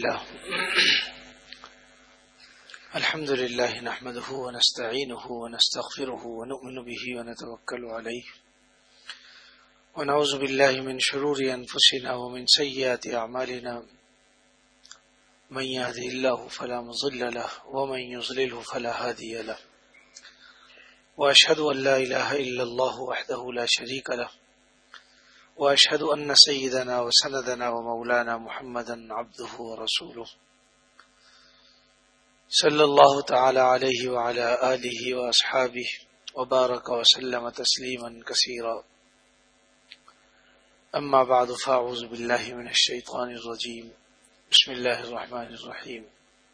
الحمد لله نحمده ونستعينه ونستغفره ونؤمن به ونتوكل عليه ونعوذ بالله من شرور أنفسنا ومن سيئات أعمالنا من يهده الله فلا مضل له ومن يضلله فلا هادي له وأشهد أن لا إله إلا الله وحده لا شريك له وأشهد أن سيدنا وسندنا ومولانا محمدا عبده ورسوله صلى الله تعالى عليه وعلى آله وأصحابه وبارك وسلم تسليما كثيرا. أما بعد فأعوذ بالله من الشيطان الرجيم. بسم الله الرحمن الرحيم.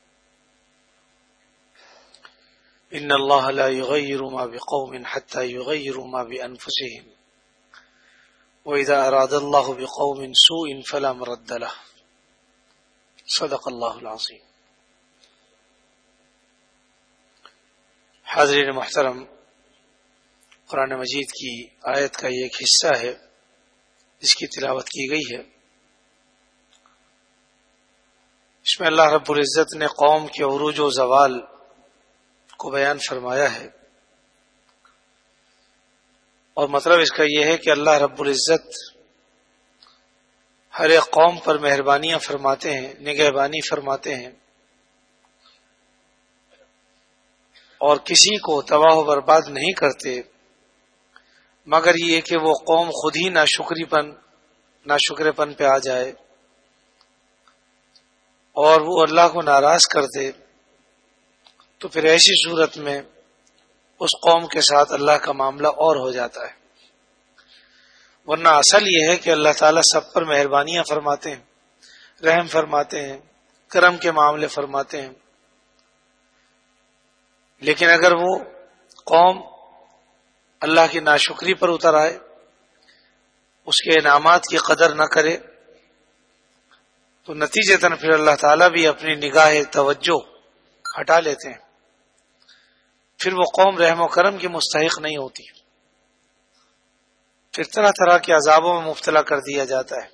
إن الله لا يغير ما بقوم حتى يغيروا ما بأنفسهم وإذا أراد الله بقوم سوء فلا مرد له. صدق اللہ العظیم. حاضرین محترم، قرآن مجید کی آیت کا یہ ایک حصہ ہے جس کی تلاوت کی گئی ہے. اس میں اللہ رب العزت نے قوم کے عروج و زوال کو بیان فرمایا ہے، اور مطلب اس کا یہ ہے کہ اللہ رب العزت ہر ایک قوم پر مہربانیاں فرماتے ہیں، نگہبانی فرماتے ہیں، اور کسی کو تباہ و برباد نہیں کرتے مگر یہ کہ وہ قوم خود ہی ناشکرے پن پہ آ جائے اور وہ اللہ کو ناراض کر دے، تو پھر ایسی صورت میں اس قوم کے ساتھ اللہ کا معاملہ اور ہو جاتا ہے. ورنہ اصل یہ ہے کہ اللہ تعالیٰ سب پر مہربانیاں فرماتے ہیں، رحم فرماتے ہیں، کرم کے معاملے فرماتے ہیں، لیکن اگر وہ قوم اللہ کی ناشکری پر اتر آئے، اس کے انعامات کی قدر نہ کرے، تو نتیجتاً پھر اللہ تعالیٰ بھی اپنی نگاہ توجہ ہٹا لیتے ہیں، پھر وہ قوم رحم و کرم کی مستحق نہیں ہوتی، پھر طرح طرح کے عذابوں میں مبتلا کر دیا جاتا ہے.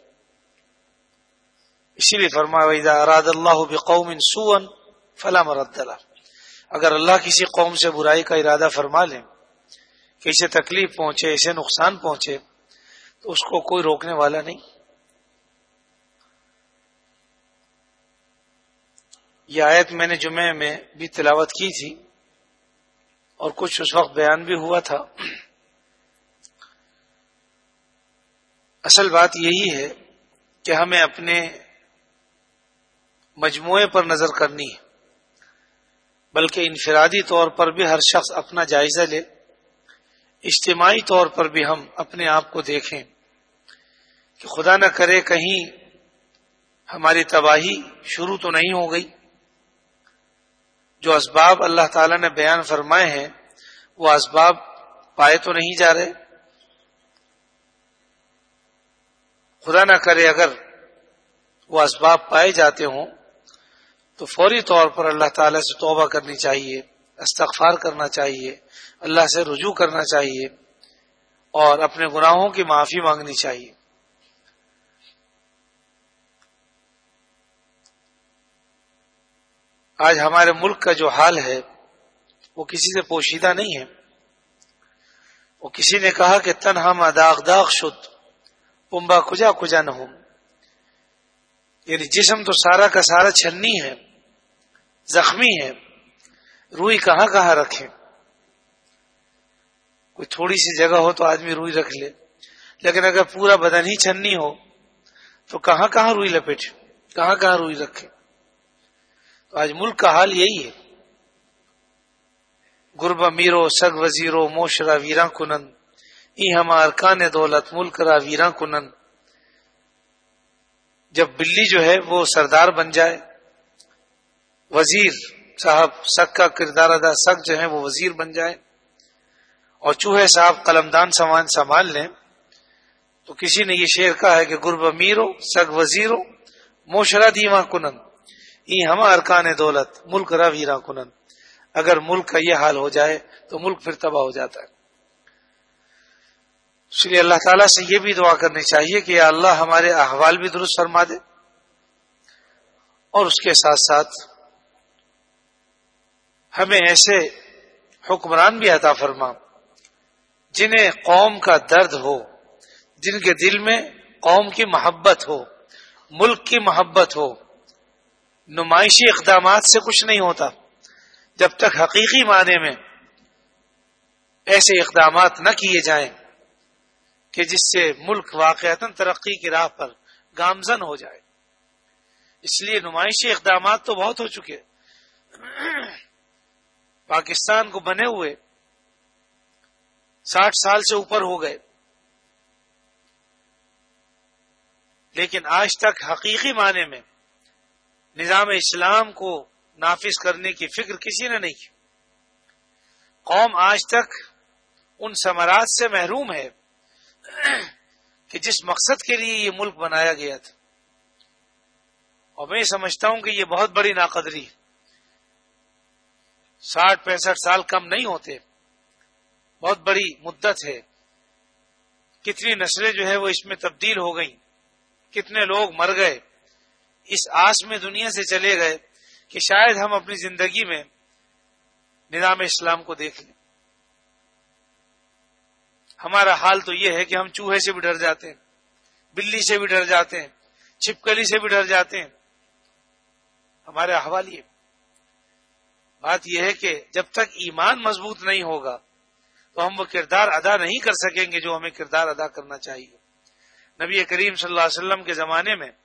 اسی لیے فرمایا وَإِذَا أَرَادَ اللَّهُ بِقَوْمٍ سُوءًا فَلَا مَرَدَّ لَهُ. اگر اللہ کسی قوم سے برائی کا ارادہ فرما لے کہ اسے تکلیف پہنچے، اسے نقصان پہنچے، تو اس کو کوئی روکنے والا نہیں. یہ آیت میں نے جمعے میں بھی تلاوت کی تھی اور کچھ اس وقت بیان بھی ہوا تھا. اصل بات یہی ہے کہ ہمیں اپنے مجموعے پر نظر کرنی ہے، بلکہ انفرادی طور پر بھی ہر شخص اپنا جائزہ لے، اجتماعی طور پر بھی ہم اپنے آپ کو دیکھیں کہ خدا نہ کرے کہیں ہماری تباہی شروع تو نہیں ہو گئی. جو اسباب اللہ تعالیٰ نے بیان فرمائے ہیں وہ اسباب پائے تو نہیں جا رہے. خدا نہ کرے اگر وہ اسباب پائے جاتے ہوں تو فوری طور پر اللہ تعالیٰ سے توبہ کرنی چاہیے، استغفار کرنا چاہیے، اللہ سے رجوع کرنا چاہیے اور اپنے گناہوں کی معافی مانگنی چاہیے. آج ہمارے ملک کا جو حال ہے وہ کسی سے پوشیدہ نہیں ہے. وہ کسی نے کہا کہ تنہا ما داغ داغ شد پمبا کجا کجا نہ ہو، یعنی جسم تو سارا کا سارا چھنی ہے، زخمی ہے، روئی کہاں کہاں رکھے. کوئی تھوڑی سی جگہ ہو تو آدمی روئی رکھ لے، لیکن اگر پورا بدن ہی چھنی ہو تو کہاں کہاں روئی لپیٹے، کہاں کہاں روئی رکھے. تو آج ملک کا حال یہی ہے. گرب میرو سگ وزیرو موشرا ویراں کنن ای ہم ارکان دولت ملک را ویراں کنن. جب بلی جو ہے وہ سردار بن جائے، وزیر صاحب سگ کا کردار ادا، سگ جو ہے وہ وزیر بن جائے، اور چوہے صاحب قلمدان سامان سنبھال لیں، تو کسی نے یہ شعر کہا ہے کہ گرب میرو سگ وزیرو موشرا دیواں کنن ای ہم ارکان دولت ملک را ویراں کنن. اگر ملک کا یہ حال ہو جائے تو ملک پھر تباہ ہو جاتا ہے. اس لیے اللہ تعالیٰ سے یہ بھی دعا کرنی چاہیے کہ یا اللہ ہمارے احوال بھی درست فرما دے اور اس کے ساتھ ساتھ ہمیں ایسے حکمران بھی عطا فرما جنہیں قوم کا درد ہو، جن کے دل میں قوم کی محبت ہو، ملک کی محبت ہو۔ نمائشی اقدامات سے کچھ نہیں ہوتا جب تک حقیقی معنی میں ایسے اقدامات نہ کیے جائیں کہ جس سے ملک واقعتاً ترقی کی راہ پر گامزن ہو جائے۔ اس لیے نمائشی اقدامات تو بہت ہو چکے، پاکستان کو بنے ہوئے 60 سال سے اوپر ہو گئے، لیکن آج تک حقیقی معنی میں نظام اسلام کو نافذ کرنے کی فکر کسی نے نہیں کی۔ قوم آج تک ان ثمرات سے محروم ہے کہ جس مقصد کے لیے یہ ملک بنایا گیا تھا، اور میں سمجھتا ہوں کہ یہ بہت بڑی ناقدری ہے۔ 60-65 سال کم نہیں ہوتے، بہت بڑی مدت ہے۔ کتنی نسلیں جو ہے وہ اس میں تبدیل ہو گئیں، کتنے لوگ مر گئے، اس آس میں دنیا سے چلے گئے کہ شاید ہم اپنی زندگی میں نظام اسلام کو دیکھ لیں۔ ہمارا حال تو یہ ہے کہ ہم چوہے سے بھی ڈر جاتے ہیں، بلی سے بھی ڈر جاتے ہیں، چھپکلی سے بھی ڈر جاتے ہیں۔ ہمارے احوال یہ بات یہ ہے کہ جب تک ایمان مضبوط نہیں ہوگا تو ہم وہ کردار ادا نہیں کر سکیں گے جو ہمیں کردار ادا کرنا چاہیے۔ نبی کریم صلی اللہ علیہ وسلم کے زمانے میں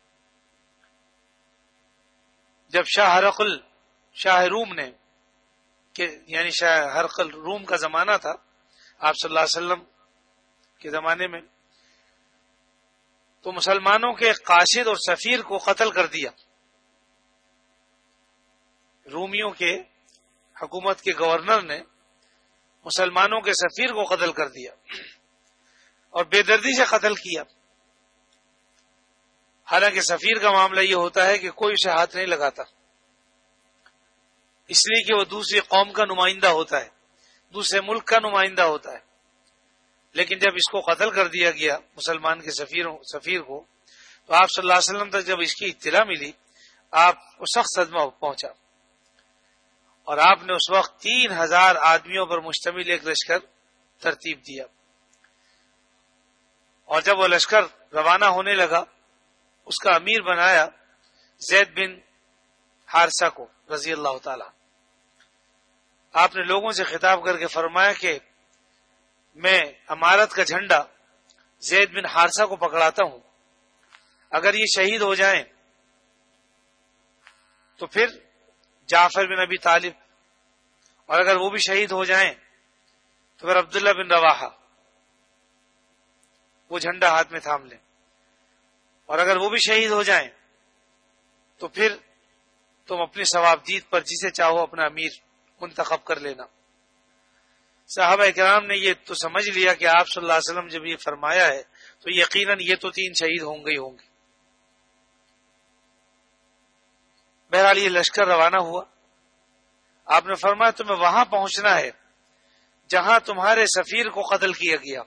جب شاہ ہرقل، شاہ روم نے یعنی شاہ ہرقل روم کا زمانہ تھا آپ صلی اللہ علیہ وسلم کے زمانے میں، تو مسلمانوں کے قاصد اور سفیر کو قتل کر دیا۔ رومیوں کے حکومت کے گورنر نے مسلمانوں کے سفیر کو قتل کر دیا اور بے دردی سے قتل کیا۔ حالانکہ سفیر کا معاملہ یہ ہوتا ہے کہ کوئی اسے ہاتھ نہیں لگاتا، اس لیے کہ وہ دوسری قوم کا نمائندہ ہوتا ہے، دوسرے ملک کا نمائندہ ہوتا ہے۔ لیکن جب اس کو قتل کر دیا گیا مسلمان کے سفیر کو، تو آپ صلی اللہ علیہ وسلم تک جب اس کی اطلاع ملی، آپ کو سخت صدمہ پہنچا، اور آپ نے اس وقت 3000 آدمیوں پر مشتمل ایک لشکر ترتیب دیا، اور جب وہ لشکر روانہ ہونے لگا اس کا امیر بنایا زید بن حارثہ کو رضی اللہ تعالی۔ آپ نے لوگوں سے خطاب کر کے فرمایا کہ میں امارت کا جھنڈا زید بن حارثہ کو پکڑاتا ہوں، اگر یہ شہید ہو جائیں تو پھر جعفر بن ابی طالب، اور اگر وہ بھی شہید ہو جائیں تو پھر عبداللہ بن رواحہ وہ جھنڈا ہاتھ میں تھام لیں، اور اگر وہ بھی شہید ہو جائیں تو پھر تم اپنی ثوابدید پر جسے چاہو اپنا امیر منتخب کر لینا۔ صحابہ کرام نے یہ تو سمجھ لیا کہ آپ صلی اللہ علیہ وسلم جب یہ فرمایا ہے تو یقیناً یہ تو 3 شہید ہوں گے ہی ہوں گے۔ بہرحال یہ لشکر روانہ ہوا، آپ نے فرمایا تمہیں وہاں پہنچنا ہے جہاں تمہارے سفیر کو قتل کیا گیا،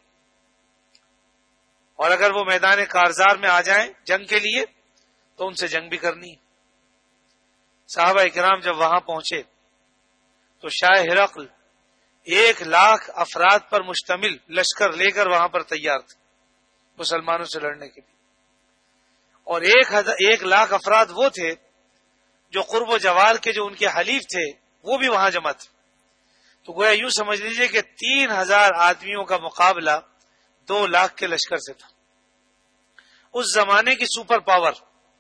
اور اگر وہ میدان کارزار میں آ جائیں جنگ کے لیے تو ان سے جنگ بھی کرنی۔ صحابہ کرام جب وہاں پہنچے تو شاہ ہرقل 1,00,000 افراد پر مشتمل لشکر لے کر وہاں پر تیار تھے مسلمانوں سے لڑنے کے لیے، اور 1,00,000 افراد وہ تھے جو قرب و جوار کے جو ان کے حلیف تھے وہ بھی وہاں جمع تھے۔ تو گویا یوں سمجھ لیجئے کہ 3,000 آدمیوں کا مقابلہ 2,00,000 کے لشکر سے تھا۔ اس زمانے کی سپر پاور،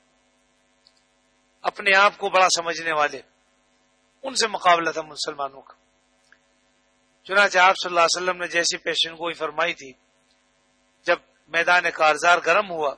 اپنے آپ کو بڑا سمجھنے والے، ان سے مقابلہ تھا مسلمانوں کا۔ چنانچہ آپ صلی اللہ علیہ وسلم نے جیسی پیشن گوئی فرمائی تھی، جب میدان کارزار گرم ہوا،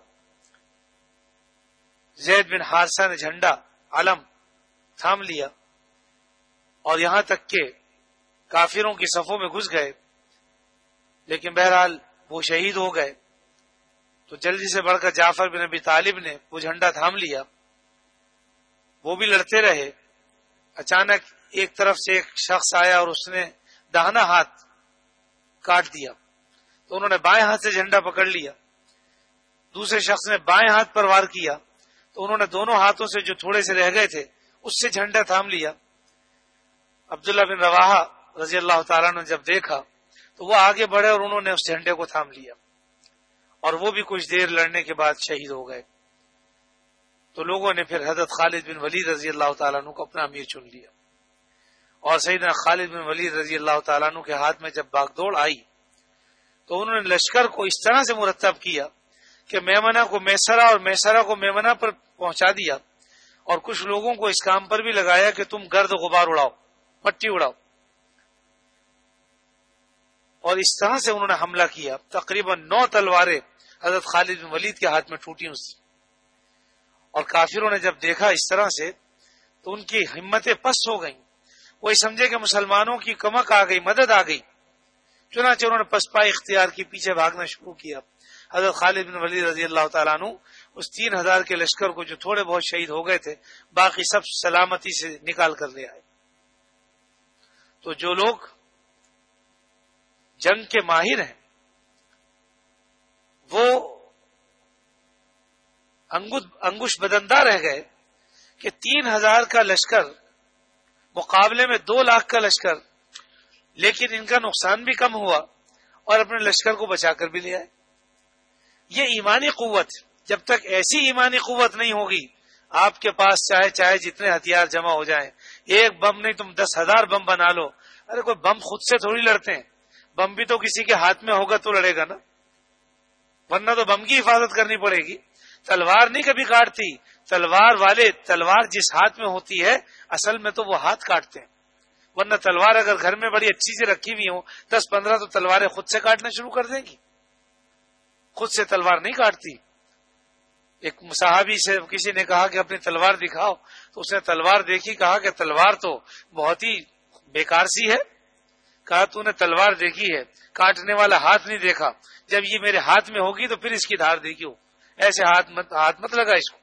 زید بن حارثہ نے جھنڈا علم تھام لیا، اور یہاں تک کہ کافروں کی صفوں میں گھس گئے، لیکن بہرحال وہ شہید ہو گئے۔ تو جلدی سے بڑھ کر جعفر بن ابی طالب نے وہ جھنڈا تھام لیا، وہ بھی لڑتے رہے۔ اچانک ایک طرف سے ایک شخص آیا اور اس نے داہنا ہاتھ کاٹ دیا، تو انہوں نے بائیں ہاتھ سے جھنڈا پکڑ لیا۔ دوسرے شخص نے بائیں ہاتھ پر وار کیا تو انہوں نے دونوں ہاتھوں سے جو تھوڑے سے رہ گئے تھے اس سے جھنڈا تھام لیا. عبداللہ بن رواحہ رضی اللہ تعالیٰ نے جب دیکھا تو وہ آگے بڑھے اور انہوں نے اس جھنڈے کو تھام لیا, اور وہ بھی کچھ دیر لڑنے کے بعد شہید ہو گئے. تو لوگوں نے پھر حضرت خالد بن ولید رضی اللہ تعالیٰ عنہ کو اپنا امیر چن لیا, اور سیدنا خالد بن ولید رضی اللہ تعالیٰ عنہ کے ہاتھ میں جب باغ دوڑ آئی تو انہوں نے لشکر کو اس طرح سے مرتب کیا کہ میمنہ کو میسرہ اور میسرہ کو میمنہ پر پہنچا دیا, اور کچھ لوگوں کو اس کام پر بھی لگایا کہ تم گرد غبار اڑاؤ, مٹی اڑاؤ, اور اس طرح سے انہوں نے حملہ کیا. تقریباً 9 تلواریں حضرت خالد بن ولید کے ہاتھ میں ٹوٹی اس, اور کافروں نے جب دیکھا اس طرح سے تو ان کی ہمتیں پست ہو گئیں. وہ سمجھے کہ مسلمانوں کی کمک آ گئی, مدد آ گئی, چنانچہ انہوں نے پسپائی اختیار کی پیچھے بھاگنا شروع کیا. حضرت خالد بن ولید رضی اللہ تعالیٰ عنہ اس 3000 کے لشکر کو جو تھوڑے بہت شہید ہو گئے تھے باقی سب سلامتی سے نکال کر لے آئے. تو جو لوگ جنگ کے ماہر ہیں وہ انگوش بدندہ رہ گئے کہ 3000 کا لشکر مقابلے میں 2 لاکھ کا لشکر, لیکن ان کا نقصان بھی کم ہوا اور اپنے لشکر کو بچا کر بھی لے آئے. یہ ایمانی قوت, جب تک ایسی ایمانی قوت نہیں ہوگی آپ کے پاس چاہے جتنے ہتھیار جمع ہو جائیں, ایک بم نہیں تم 10,000 بم بنا لو. ارے کوئی بم خود سے تھوڑی لڑتے ہیں, بم بھی تو کسی کے ہاتھ میں ہوگا تو لڑے گا نا, ورنہ تو بم کی حفاظت کرنی پڑے گی. تلوار نہیں کبھی کاٹتی, تلوار والے تلوار جس ہاتھ میں ہوتی ہے اصل میں تو وہ ہاتھ کاٹتے ہیں, ورنہ تلوار اگر گھر میں بڑی اچھی سے رکھی ہوئی ہوں 10-15 تو تلواریں خود سے کاٹنا شروع کر دیں گی, خود سے تلوار نہیں کاٹتی. ایک صحابی سے کسی نے کہا کہ اپنی تلوار دکھاؤ, تو اس نے تلوار دیکھی, کہا کہ تلوار تو بہت ہی بیکار سی ہے. کہا تو نے تلوار دیکھی ہے, کاٹنے والا ہاتھ نہیں دیکھا, جب یہ میرے ہاتھ میں ہوگی تو پھر اس کی دھار دیکھیو, ایسے ہاتھ مت لگا اس کو.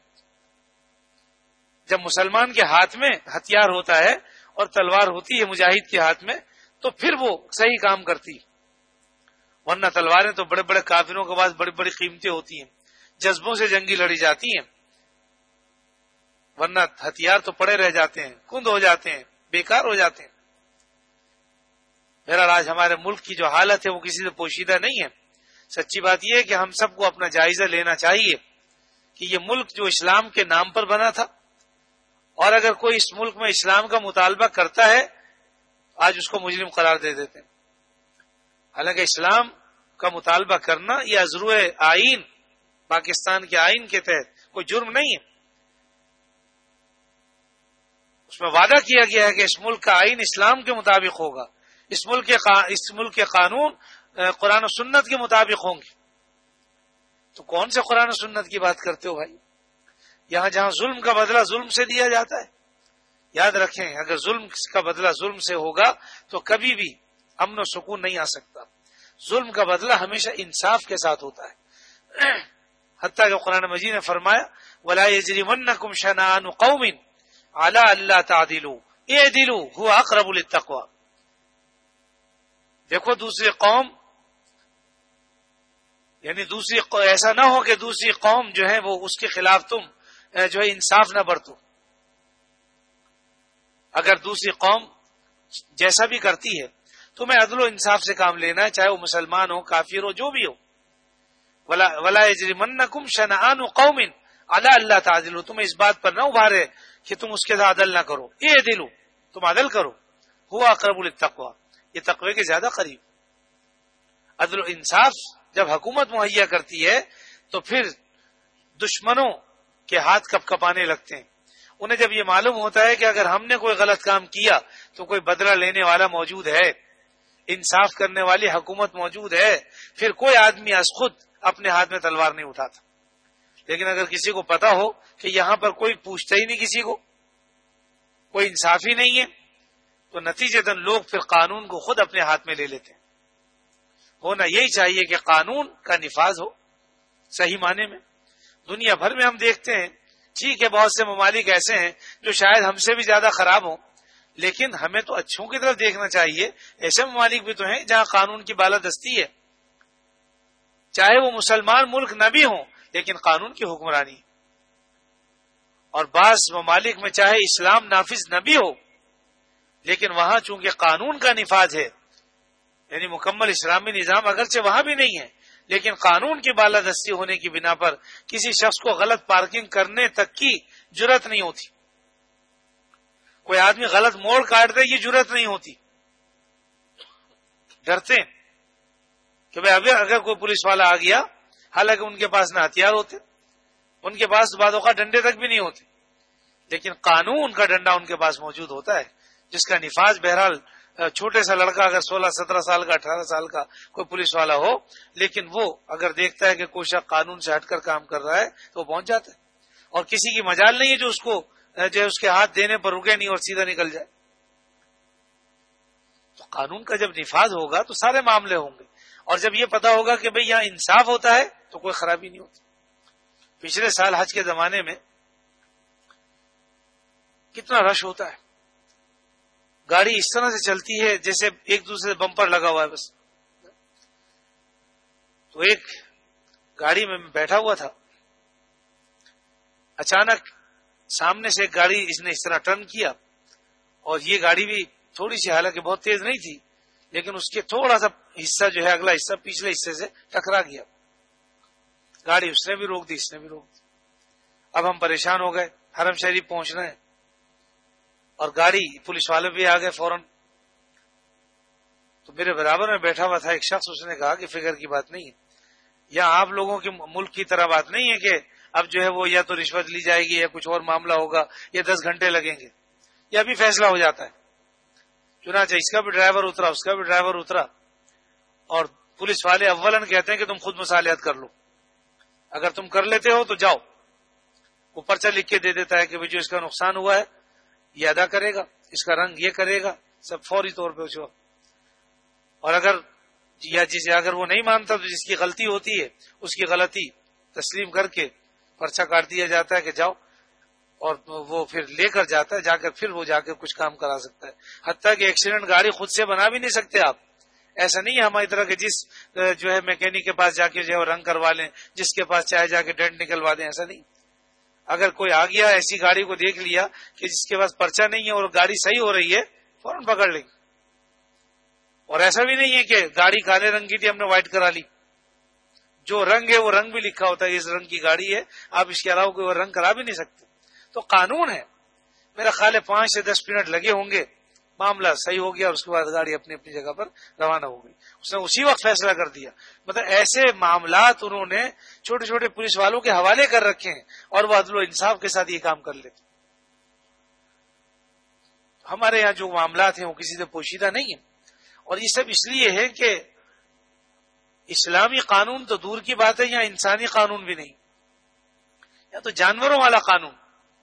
جب مسلمان کے ہاتھ میں ہتھیار ہوتا ہے اور تلوار ہوتی ہے مجاہد کے ہاتھ میں تو پھر وہ صحیح کام کرتی, ورنہ تلواریں تو بڑے بڑے کافروں کے پاس بڑی بڑی قیمتیں ہوتی ہیں, جذبوں سے جنگی لڑی جاتی ہیں, ورنہ ہتھیار تو پڑے رہ جاتے ہیں, کند ہو جاتے ہیں, بیکار ہو جاتے ہیں. بہرحال آج ہمارے ملک کی جو حالت ہے وہ کسی سے پوشیدہ نہیں ہے. سچی بات یہ ہے کہ ہم سب کو اپنا جائزہ لینا چاہیے کہ یہ ملک جو اسلام کے نام پر بنا تھا, اور اگر کوئی اس ملک میں اسلام کا مطالبہ کرتا ہے آج اس کو مجرم قرار دے دیتے ہیں. حالانکہ اسلام کا مطالبہ کرنا یہ عزرو آئین, پاکستان کے آئین کے تحت کوئی جرم نہیں ہے. اس میں وعدہ کیا گیا ہے کہ اس ملک کا آئین اسلام کے مطابق ہوگا, اس ملک کے قانون قرآن و سنت کے مطابق ہوں گے. تو کون سے قرآن و سنت کی بات کرتے ہو بھائی؟ یہاں جہاں ظلم کا بدلہ ظلم سے دیا جاتا ہے, یاد رکھیں اگر ظلم کا بدلہ ظلم سے ہوگا تو کبھی بھی امن و سکون نہیں آ سکتا. ظلم کا بدلہ ہمیشہ انصاف کے ساتھ ہوتا ہے. حتیٰ کہ قرآن مجید نے فرمایا وَلَا يَجْرِمَنَّكُمْ شَنَآنُ قَوْمٍ عَلَىٰ أَلَّا تَعْدِلُوا اعْدِلُوا هُوَ أَقْرَبُ لِلتَّقْوَىٰ. دیکھو دوسری قوم, یعنی ایسا نہ ہو کہ دوسری قوم جو ہے وہ اس کے خلاف تم جو ہے انصاف نہ برتو. اگر دوسری قوم جیسا بھی کرتی ہے تمہیں عدل و انصاف سے کام لینا ہے, چاہے وہ مسلمان ہو, کافر ہو, جو بھی ہو. وَلَا يَجْرِمَنَّكُمْ شَنَآنُ قَوْمٍ عَلَىٰ أَلَّا تَعْدِلُوا, تمہیں اس بات پر نہ ابھارے کہ تم اس کے ساتھ عدل نہ کرو. اعْدِلُوا, تم عدل کرو. هُوَ أَقْرَبُ لِلتَّقْوَىٰ, یہ تقوی کے زیادہ قریب. عدل و انصاف جب حکومت مہیا کرتی ہے تو پھر دشمنوں کے ہاتھ کپ کپانے لگتے ہیں. انہیں جب یہ معلوم ہوتا ہے کہ اگر ہم نے کوئی غلط کام کیا تو کوئی بدلہ لینے والا موجود ہے, انصاف کرنے والی حکومت موجود ہے, پھر کوئی آدمی از خود اپنے ہاتھ میں تلوار نہیں اٹھاتا. لیکن اگر کسی کو پتا ہو کہ یہاں پر کوئی پوچھتا ہی نہیں, کسی کو کوئی انصاف ہی نہیں ہے, تو نتیجتاً لوگ پھر قانون کو خود اپنے ہاتھ میں لے لیتے ہیں. ہونا یہی چاہیے کہ قانون کا نفاذ ہو صحیح معنی میں. دنیا بھر میں ہم دیکھتے ہیں, ٹھیک ہے بہت سے ممالک ایسے ہیں جو شاید ہم سے بھی زیادہ خراب ہوں, لیکن ہمیں تو اچھوں کی طرف دیکھنا چاہیے. ایسے ممالک بھی تو ہیں جہاں قانون کی بالادستی ہے, چاہے وہ مسلمان ملک نہ بھی ہوں لیکن قانون کی حکمرانی. اور بعض ممالک میں چاہے اسلام نافذ نہ بھی ہو لیکن وہاں چونکہ قانون کا نفاذ ہے، یعنی مکمل اسلامی نظام اگرچہ وہاں بھی نہیں ہے لیکن قانون کی بالادستی ہونے کی بنا پر کسی شخص کو غلط پارکنگ کرنے تک کی جرات نہیں ہوتی. کوئی آدمی غلط موڑ کاٹ دے، یہ جرات نہیں ہوتی. ڈرتے ہیں کہ بھائی اگر کوئی پولیس والا آ گیا، حالانکہ ان کے پاس نہ ہتھیار ہوتے، ان کے پاس بعض اوقات ڈنڈے تک بھی نہیں ہوتے، لیکن قانون کا ڈنڈا ان کے پاس موجود ہوتا ہے جس کا نفاذ بہرحال چھوٹے سا لڑکا اگر 16-17 سال کا 18 سال کا کوئی پولیس والا ہو، لیکن وہ اگر دیکھتا ہے کہ کوئی شخص قانون سے ہٹ کر کام کر رہا ہے تو وہ پہنچ جاتا ہے، اور کسی کی مجال نہیں ہے جو اس کو جو اس کے ہاتھ دینے پر رکے نہیں اور سیدھا نکل جائے. تو قانون کا جب نفاذ ہوگا تو سارے معاملے ہوں گے، اور جب یہ پتا ہوگا کہ بھئی یہاں انصاف ہوتا ہے تو کوئی خرابی نہیں ہوتی. پچھلے سال حج کے زمانے میں کتنا رش ہوتا ہے، گاڑی اس طرح سے چلتی ہے جیسے ایک دوسرے بمپر لگا ہوا ہے بس. تو ایک گاڑی میں بیٹھا ہوا تھا، اچانک سامنے سے ایک گاڑی اس نے اس طرح ٹرن کیا، اور یہ گاڑی بھی تھوڑی سی حالانکہ بہت تیز نہیں تھی لیکن اس کے تھوڑا سا حصہ جو ہے اگلا حصہ پچھلے حصے سے ٹکرا گیا. گاڑی اس نے بھی روک دی، اس نے بھی روک دی. اب ہم پریشان ہو گئے، حرم شریف پہنچنا ہے اور گاڑی پولیس والے بھی آ گئے فوراً. تو میرے برابر میں بیٹھا ہوا تھا ایک شخص، اس نے کہا کہ فکر کی بات نہیں ہے، یہاں آپ لوگوں کے ملک کی طرح بات نہیں ہے کہ اب جو ہے وہ یا تو رشوت لی جائے گی یا کچھ اور معاملہ ہوگا یا 10 گھنٹے لگیں گے، یہ ابھی فیصلہ ہو جاتا ہے. چنانچہ اس کا بھی ڈرائیور اترا، اس کا بھی ڈرائیور اترا، اور پولیس والے اولن کہتے ہیں کہ تم خود مصالحت کر لو، اگر تم کر لیتے ہو تو جاؤ. وہ پرچہ لکھ کے دے دیتا ہے کہ جو اس کا نقصان ہوا ہے یہ ادا کرے گا، اس کا رنگ یہ کرے گا، سب فوری طور پہ اس وقت. اور اگر وہ نہیں مانتا تو جس کی غلطی ہوتی ہے اس کی غلطی تسلیم کر کے پرچہ کاٹ دیا جاتا ہے کہ جاؤ، اور وہ پھر لے کر جاتا ہے، جا کر پھر وہ جا کے کچھ کام کرا سکتا ہے. حتیٰ کہ ایکسیڈنٹ گاڑی خود سے بنا بھی نہیں سکتے آپ. ایسا نہیں ہے ہماری طرح کہ جس جو ہے میکینک کے پاس جا کے جو ہے رنگ کروا لیں، جس کے پاس چاہے جا کے ڈینٹ نکلوا دیں، ایسا نہیں. اگر کوئی آ گیا ایسی گاڑی کو دیکھ لیا کہ جس کے پاس پرچہ نہیں ہے اور گاڑی صحیح ہو رہی ہے، فوراً پکڑ لیں گے. اور ایسا بھی نہیں ہے کہ گاڑی کالے رنگ کی تھی ہم نے وائٹ کرا لی، جو رنگ ہے وہ رنگ بھی لکھا ہوتا ہے، اس رنگ کی گاڑی ہے، آپ اس کے علاوہ کوئی اور رنگ کرا بھی نہیں سکتے. تو قانون ہے. میرا خیال ہے 5 سے 10 منٹ لگے ہوں گے، معاملہ صحیح ہو گیا اور اس کے بعد گاڑی اپنی اپنی جگہ پر روانہ ہو گئی. اس نے اسی وقت فیصلہ کر دیا. مطلب ایسے معاملات انہوں نے چھوٹے چھوٹے پولیس والوں کے حوالے کر رکھے ہیں اور وہ عدل و انصاف کے ساتھ یہ کام کر لیتے. ہمارے یہاں جو معاملات ہیں وہ کسی سے پوشیدہ نہیں ہیں، اور یہ سب اس لیے ہے کہ اسلامی قانون تو دور کی بات ہے، یہاں انسانی قانون بھی نہیں، یا تو جانوروں والا قانون.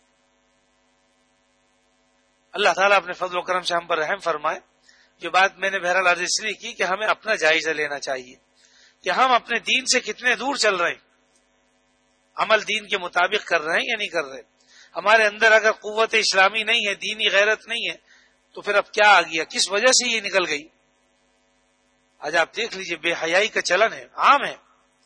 اللہ تعالیٰ اپنے فضل و کرم سے ہم پر رحم فرمائے. جو بات میں نے بہرحال عرض اس لیے کی کہ ہمیں اپنا جائزہ لینا چاہیے کہ ہم اپنے دین سے کتنے دور چل رہے ہیں، عمل دین کے مطابق کر رہے ہیں یا نہیں کر رہے. ہمارے اندر اگر قوت اسلامی نہیں ہے، دینی غیرت نہیں ہے، تو پھر اب کیا آ گیا، کس وجہ سے یہ نکل گئی. آج آپ دیکھ لیجئے بے حیائی کا چلن ہے، عام ہے.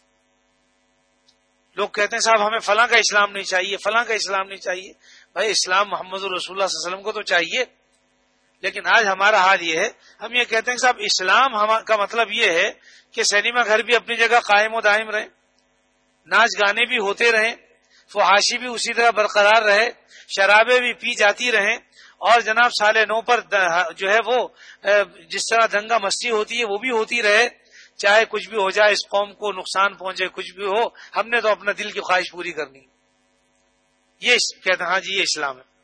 لوگ کہتے ہیں صاحب ہمیں فلاں کا اسلام نہیں چاہیے، فلاں کا اسلام نہیں چاہیے. بھائی اسلام محمد رسول اللہ صلی اللہ علیہ وسلم کو تو چاہیے، لیکن آج ہمارا حال یہ ہے، ہم یہ کہتے ہیں صاحب اسلام کا مطلب یہ ہے کہ سینما گھر بھی اپنی جگہ قائم و دائم رہے، ناچ گانے بھی ہوتے رہیں، فحاشی بھی اسی طرح برقرار رہے، شرابیں بھی پی جاتی رہیں، اور جناب سال نو پر جو ہے وہ جس طرح دنگا مستی ہوتی ہے وہ بھی ہوتی رہے، چاہے کچھ بھی ہو جائے، اس قوم کو نقصان پہنچے، کچھ بھی ہو، ہم نے تو اپنا دل کی خواہش پوری کرنی. یہ کہتے ہیں ہاں جی یہ اسلام ہے.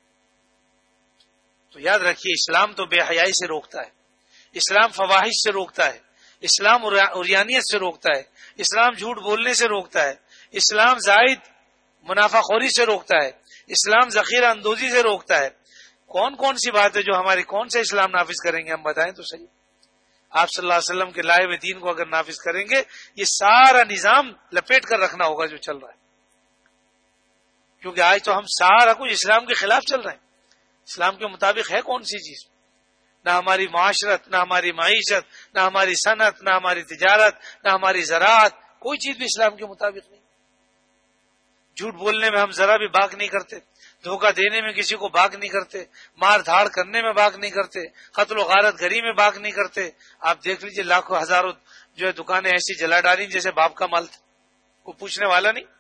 تو یاد رکھیے اسلام تو بے حیائی سے روکتا ہے، اسلام فواحش سے روکتا ہے، اسلام عریانیت سے روکتا ہے، اسلام جھوٹ بولنے سے روکتا ہے، اسلام زائد منافع خوری سے روکتا ہے، اسلام ذخیرہ اندوزی سے روکتا ہے. کون کون سی بات ہے جو ہماری کون سے اسلام نافذ کریں گے، ہم بتائیں تو صحیح. آپ صلی اللہ علیہ وسلم کے لائے ہوئے دین کو اگر نافذ کریں گے، یہ سارا نظام لپیٹ کر رکھنا ہوگا جو چل رہا ہے. کیونکہ آج تو ہم سارا کچھ اسلام کے خلاف چل رہے ہیں. اسلام کے مطابق ہے کون سی چیز؟ نہ ہماری معاشرت، نہ ہماری معیشت، نہ ہماری صنعت، نہ ہماری تجارت، نہ ہماری زراعت، کوئی چیز بھی اسلام کے مطابق نہیں. جھوٹ بولنے میں ہم ذرا بھی باک نہیں کرتے، دھوکہ دینے میں کسی کو باک نہیں کرتے، مار دھاڑ کرنے میں باک نہیں کرتے، قتل و غارت گری میں باک نہیں کرتے. آپ دیکھ لیجئے لاکھوں ہزاروں جو ہے دکانیں ایسی جلا ڈالی جیسے باپ کا مال تھا، کوئی پوچھنے والا نہیں.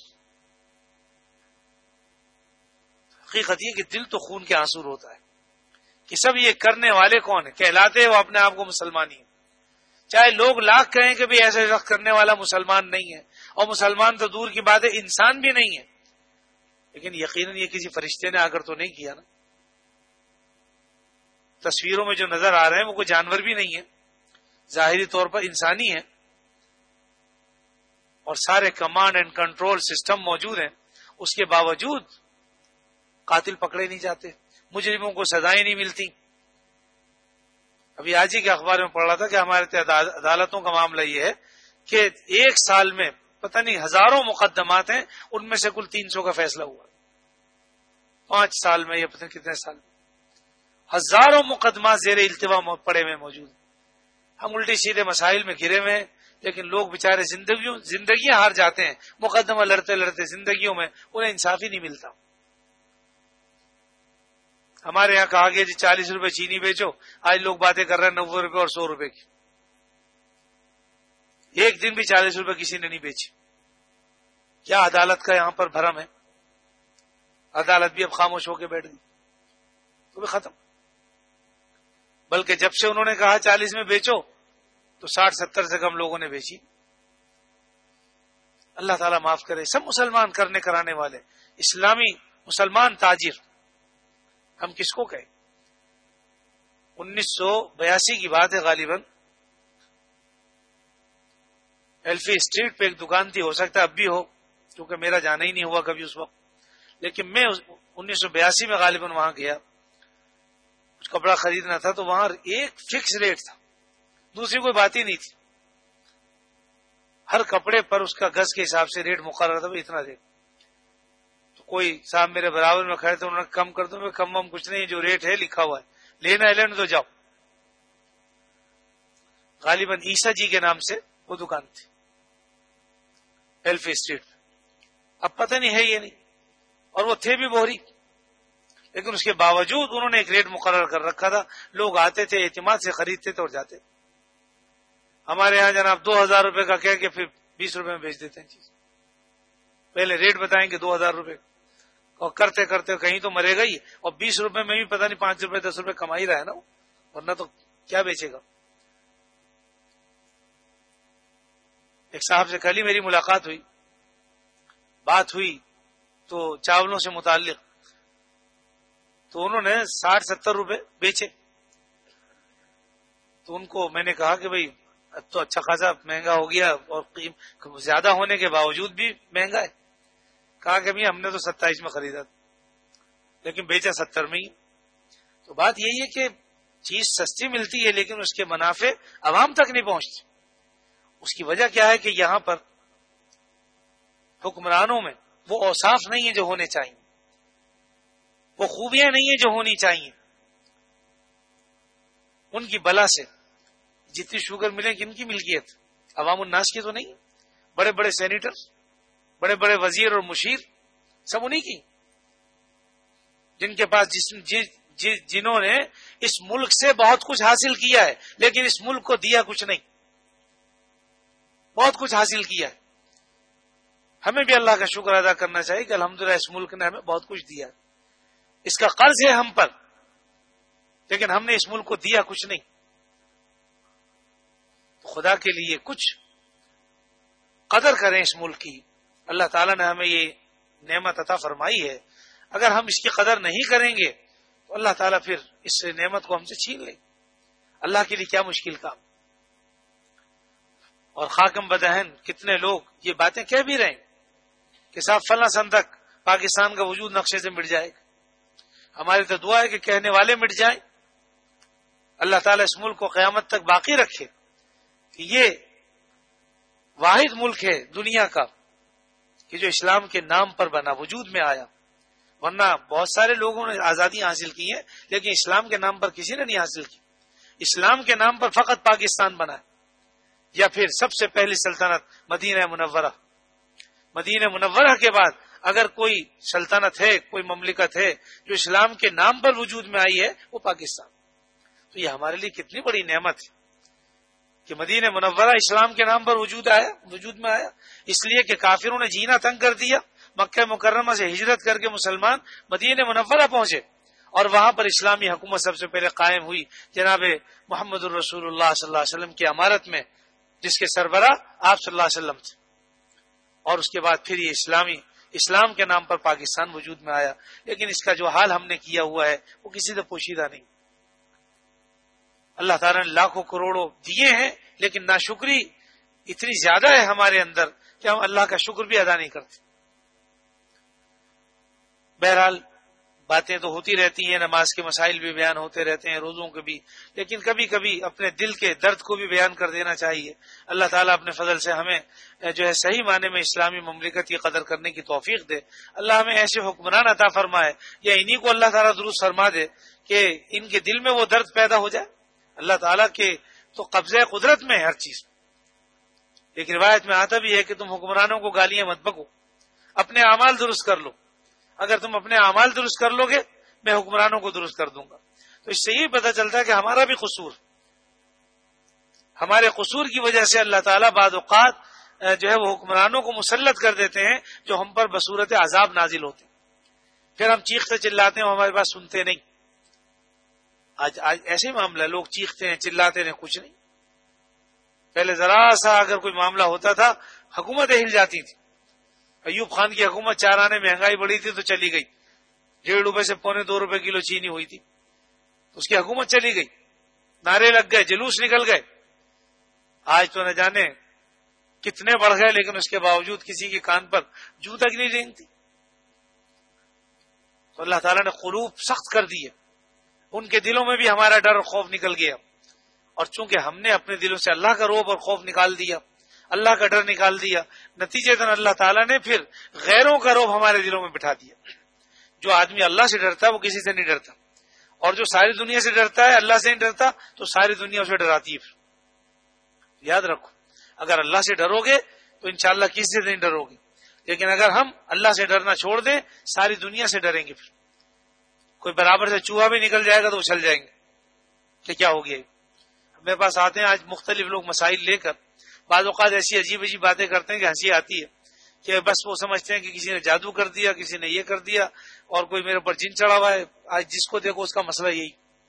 حقیقت یہ کہ دل تو خون کے آنسو ہوتا ہے کہ سب یہ کرنے والے کون ہیں؟ کہلاتے وہ اپنے آپ کو مسلمان ہی ہیں. چاہے لوگ لاکھ کہیں کہ بھی ایسے رخ کرنے والا مسلمان نہیں ہے، اور مسلمان تو دور کی بات ہے انسان بھی نہیں ہے، لیکن یقیناً یہ کسی فرشتے نے آ کر تو نہیں کیا نا. تصویروں میں جو نظر آ رہے ہیں وہ کوئی جانور بھی نہیں ہے، ظاہری طور پر انسانی ہے، اور سارے کمانڈ اینڈ کنٹرول سسٹم موجود ہیں. اس کے باوجود قاتل پکڑے نہیں جاتے، مجرموں کو سزائیں نہیں ملتی. ابھی آج ہی کے اخبار میں پڑھ رہا تھا کہ ہمارے عدالتوں کا معاملہ یہ ہے کہ ایک سال میں پتہ نہیں ہزاروں مقدمات ہیں، ان میں سے کل 300 کا فیصلہ ہوا. 5 سال میں یا پتہ نہیں کتنے سال میں ہزاروں مقدمات زیر التوا پڑے ہوئے موجود ہیں. ہم الٹے سیدھے مسائل میں گھرے ہوئے ہیں، لیکن لوگ بےچارے زندگیاں ہار جاتے ہیں مقدمہ لڑتے لڑتے. زندگیوں میں انہیں انصاف ہی نہیں ملتا. ہمارے یہاں کہا گیا جی 40 روپے چینی بیچو، آج لوگ باتیں کر رہے ہیں 90 روپے اور 100 روپے کی. ایک دن بھی 40 روپے کسی نے نہیں بیچی. کیا عدالت کا یہاں پر بھرم ہے؟ عدالت بھی اب خاموش ہو کے بیٹھ گئی تو بھی ختم. بلکہ جب سے انہوں نے کہا 40 میں بیچو تو 60-70 سے کم لوگوں نے بیچی. اللہ تعالیٰ معاف کرے. سب مسلمان کرنے کرانے والے اسلامی مسلمان تاجر ہم کس کو کہیں؟ 1982 کی بات ہے غالباً. ایلفی اسٹریٹ پہ ایک دکان تھی، ہو سکتا ہے اب بھی ہو کیونکہ میرا جانا ہی نہیں ہوا کبھی اس وقت، لیکن میں 1982 میں غالباً وہاں گیا. کچھ کپڑا خریدنا تھا تو وہاں ایک فکس ریٹ تھا، دوسری کوئی بات ہی نہیں تھی. ہر کپڑے پر اس کا گز کے حساب سے ریٹ مقرر تھا، اتنا ریٹ. تو کوئی صاحب میرے برابر میں کھڑے تھے، انہوں نے کم کر دو. میں کم وم کچھ نہیں، جو ریٹ ہے لکھا ہوا ہے، لینا ہے لینا تو جاؤ. غالباً عیسیٰ جی کے نام سے وہ دکان تھی ایلفی اسٹریٹ. اب پتہ نہیں ہے یہ نہیں، اور وہ تھے بھی بوہری، لیکن اس کے باوجود انہوں نے ایک ریٹ مقرر کر رکھا تھا. لوگ آتے تھے اعتماد سے خریدتے تھے اور جاتے. ہمارے ہاں جناب 2000 روپے کا کہہ کے پھر 20 روپے میں بیچ دیتے ہیں چیز. پہلے ریٹ بتائیں گے 2000 روپے اور کرتے کرتے کہیں تو مرے گا ہی، اور 20 روپے میں بھی پتہ نہیں 5 روپے 10 روپے کما ہی رہا ہے نا، ورنہ تو کیا بیچے گا. ایک صاحب سے کل ہی میری ملاقات ہوئی، بات ہوئی تو چاولوں سے متعلق، تو انہوں نے 60-70 روپے بیچے. تو ان کو میں نے کہا کہ بھئی تو اچھا خاصا مہنگا ہو گیا اور زیادہ ہونے کے باوجود بھی مہنگا ہے. کہا کہ ہم نے تو 27 میں خریدا لیکن بیچا 70 میں ہی. تو بات یہی ہے کہ چیز سستی ملتی ہے لیکن اس کے منافع عوام تک نہیں پہنچتے. اس کی وجہ کیا ہے کہ یہاں پر حکمرانوں میں وہ اوصاف نہیں ہیں جو ہونے چاہیے، وہ خوبیاں نہیں ہیں جو ہونی چاہیے. ان کی بلا سے جتنی شوگر ملے کن کی ملکیت؟ عوام الناس کی تو نہیں. بڑے بڑے سینیٹر، بڑے بڑے وزیر اور مشیر سب انہی کی، جن کے پاس جنہوں نے اس ملک سے بہت کچھ حاصل کیا ہے لیکن اس ملک کو دیا کچھ نہیں. بہت کچھ حاصل کیا ہے. ہمیں بھی اللہ کا شکر ادا کرنا چاہیے کہ الحمدللہ اس ملک نے ہمیں بہت کچھ دیا. اس کا قرض ہے ہم پر، لیکن ہم نے اس ملک کو دیا کچھ نہیں. تو خدا کے لیے کچھ قدر کریں اس ملک کی. اللہ تعالیٰ نے ہمیں یہ نعمت عطا فرمائی ہے، اگر ہم اس کی قدر نہیں کریں گے تو اللہ تعالیٰ پھر اس نعمت کو ہم سے چھین لے. اللہ کے لیے کیا مشکل کام. اور خاکم بدہن کتنے لوگ یہ باتیں کہہ بھی رہے ہیں کہ صاحب فلاں سن تک پاکستان کا وجود نقشے سے مٹ جائے گا. ہماری تو دعا ہے کہ کہنے والے مٹ جائیں. اللہ تعالیٰ اس ملک کو قیامت تک باقی رکھے کہ یہ واحد ملک ہے دنیا کا کہ جو اسلام کے نام پر بنا، وجود میں آیا. ورنہ بہت سارے لوگوں نے آزادیاں حاصل کی ہیں لیکن اسلام کے نام پر کسی نے نہیں حاصل کی. اسلام کے نام پر فقط پاکستان بنا ہے. یا پھر سب سے پہلی سلطنت مدینہ منورہ، مدینہ منورہ کے بعد اگر کوئی سلطنت ہے، کوئی مملکت ہے جو اسلام کے نام پر وجود میں آئی ہے، وہ پاکستان. تو یہ ہمارے لیے کتنی بڑی نعمت ہے کہ مدینہ منورہ اسلام کے نام پر وجود میں آیا. اس لیے کہ کافروں نے جینا تنگ کر دیا، مکہ مکرمہ سے ہجرت کر کے مسلمان مدینہ منورہ پہنچے اور وہاں پر اسلامی حکومت سب سے پہلے قائم ہوئی جناب محمد الرسول اللہ صلی اللہ علیہ وسلم کی امارت میں، جس کے سربراہ آپ صلی اللہ علیہ وسلم تھے. اور اس کے بعد پھر یہ اسلام کے نام پر پاکستان وجود میں آیا. لیکن اس کا جو حال ہم نے کیا ہوا ہے وہ کسی سے پوشیدہ نہیں. اللہ تعالیٰ نے لاکھوں کروڑوں دیے ہیں، لیکن ناشکری اتنی زیادہ ہے ہمارے اندر کہ ہم اللہ کا شکر بھی ادا نہیں کرتے. بہرحال باتیں تو ہوتی رہتی ہیں، نماز کے مسائل بھی بیان ہوتے رہتے ہیں، روزوں کے بھی، لیکن کبھی کبھی اپنے دل کے درد کو بھی بیان کر دینا چاہیے. اللہ تعالیٰ اپنے فضل سے ہمیں جو ہے صحیح معنی میں اسلامی مملکت کی قدر کرنے کی توفیق دے. اللہ ہمیں ایسے حکمران عطا فرمائے یا انہی کو اللہ تعالیٰ درست فرما دے کہ ان کے دل میں وہ درد پیدا ہو جائے. اللہ تعالیٰ کے تو قبضہ قدرت میں ہے ہر چیز. ایک روایت میں آتا بھی ہے کہ تم حکمرانوں کو گالیاں مت بکو، اپنے اعمال درست کر لو. اگر تم اپنے اعمال درست کر لو گے میں حکمرانوں کو درست کر دوں گا. تو اس سے یہ پتہ چلتا ہے کہ ہمارا بھی قصور، ہمارے قصور کی وجہ سے اللہ تعالیٰ بعض اوقات جو ہے وہ حکمرانوں کو مسلط کر دیتے ہیں جو ہم پر بصورت عذاب نازل ہوتے ہیں. پھر ہم چیختے چلاتے ہیں، ہمارے پاس سنتے نہیں. آج ایسے ہی معاملہ، لوگ چیختے ہیں چلاتے ہیں، کچھ نہیں. پہلے ذرا سا اگر کوئی معاملہ ہوتا تھا حکومتیں ہل جاتی تھی. ایوب خان کی حکومت 4 آنے مہنگائی بڑھی تھی تو چلی گئی، 1.5 روپے سے $2 کلو چینی ہوئی تھی، اس کی حکومت چلی گئی، نعرے لگ گئے، جلوس نکل گئے. آج تو نہ جانے کتنے بڑھ گئے، لیکن اس کے باوجود کسی کے کان پر جو تک نہیں رینگتی. تو اللہ تعالیٰ نے قلوب سخت کر دی ہے، ان کے دلوں میں بھی ہمارا ڈر اور خوف نکل گیا. اور چونکہ ہم نے اپنے دلوں سے اللہ کا رعب اور خوف نکال دیا، اللہ کا ڈر نکال دیا، نتیجتاً اللہ تعالیٰ نے پھر غیروں کا رعب ہمارے دلوں میں بٹھا دیا. جو آدمی اللہ سے ڈرتا ہے وہ کسی سے نہیں ڈرتا، اور جو ساری دنیا سے ڈرتا ہے اللہ سے نہیں ڈرتا تو ساری دنیا اسے ڈراتی ہے. پھر یاد رکھو، اگر اللہ سے ڈرو گے تو انشاءاللہ کسی سے نہیں ڈرو گے، لیکن اگر ہم اللہ سے ڈرنا چھوڑ دیں ساری دنیا سے ڈریں گے. پھر کوئی برابر سے چوہا بھی نکل جائے گا تو اچھل جائیں گے کہ کیا ہو گیا. میرے پاس آتے ہیں آج مختلف لوگ مسائل لے کر، بعض اوقات ایسی عجیب عجیب باتیں کرتے ہیں کہ ہنسی آتی ہے کہ بس وہ سمجھتے ہیں کہ کسی نے جادو کر دیا، کسی نے یہ کر دیا، اور کوئی میرے اوپر جن چڑھا ہوا ہے. آج جس کو دیکھو اس کا مسئلہ یہی.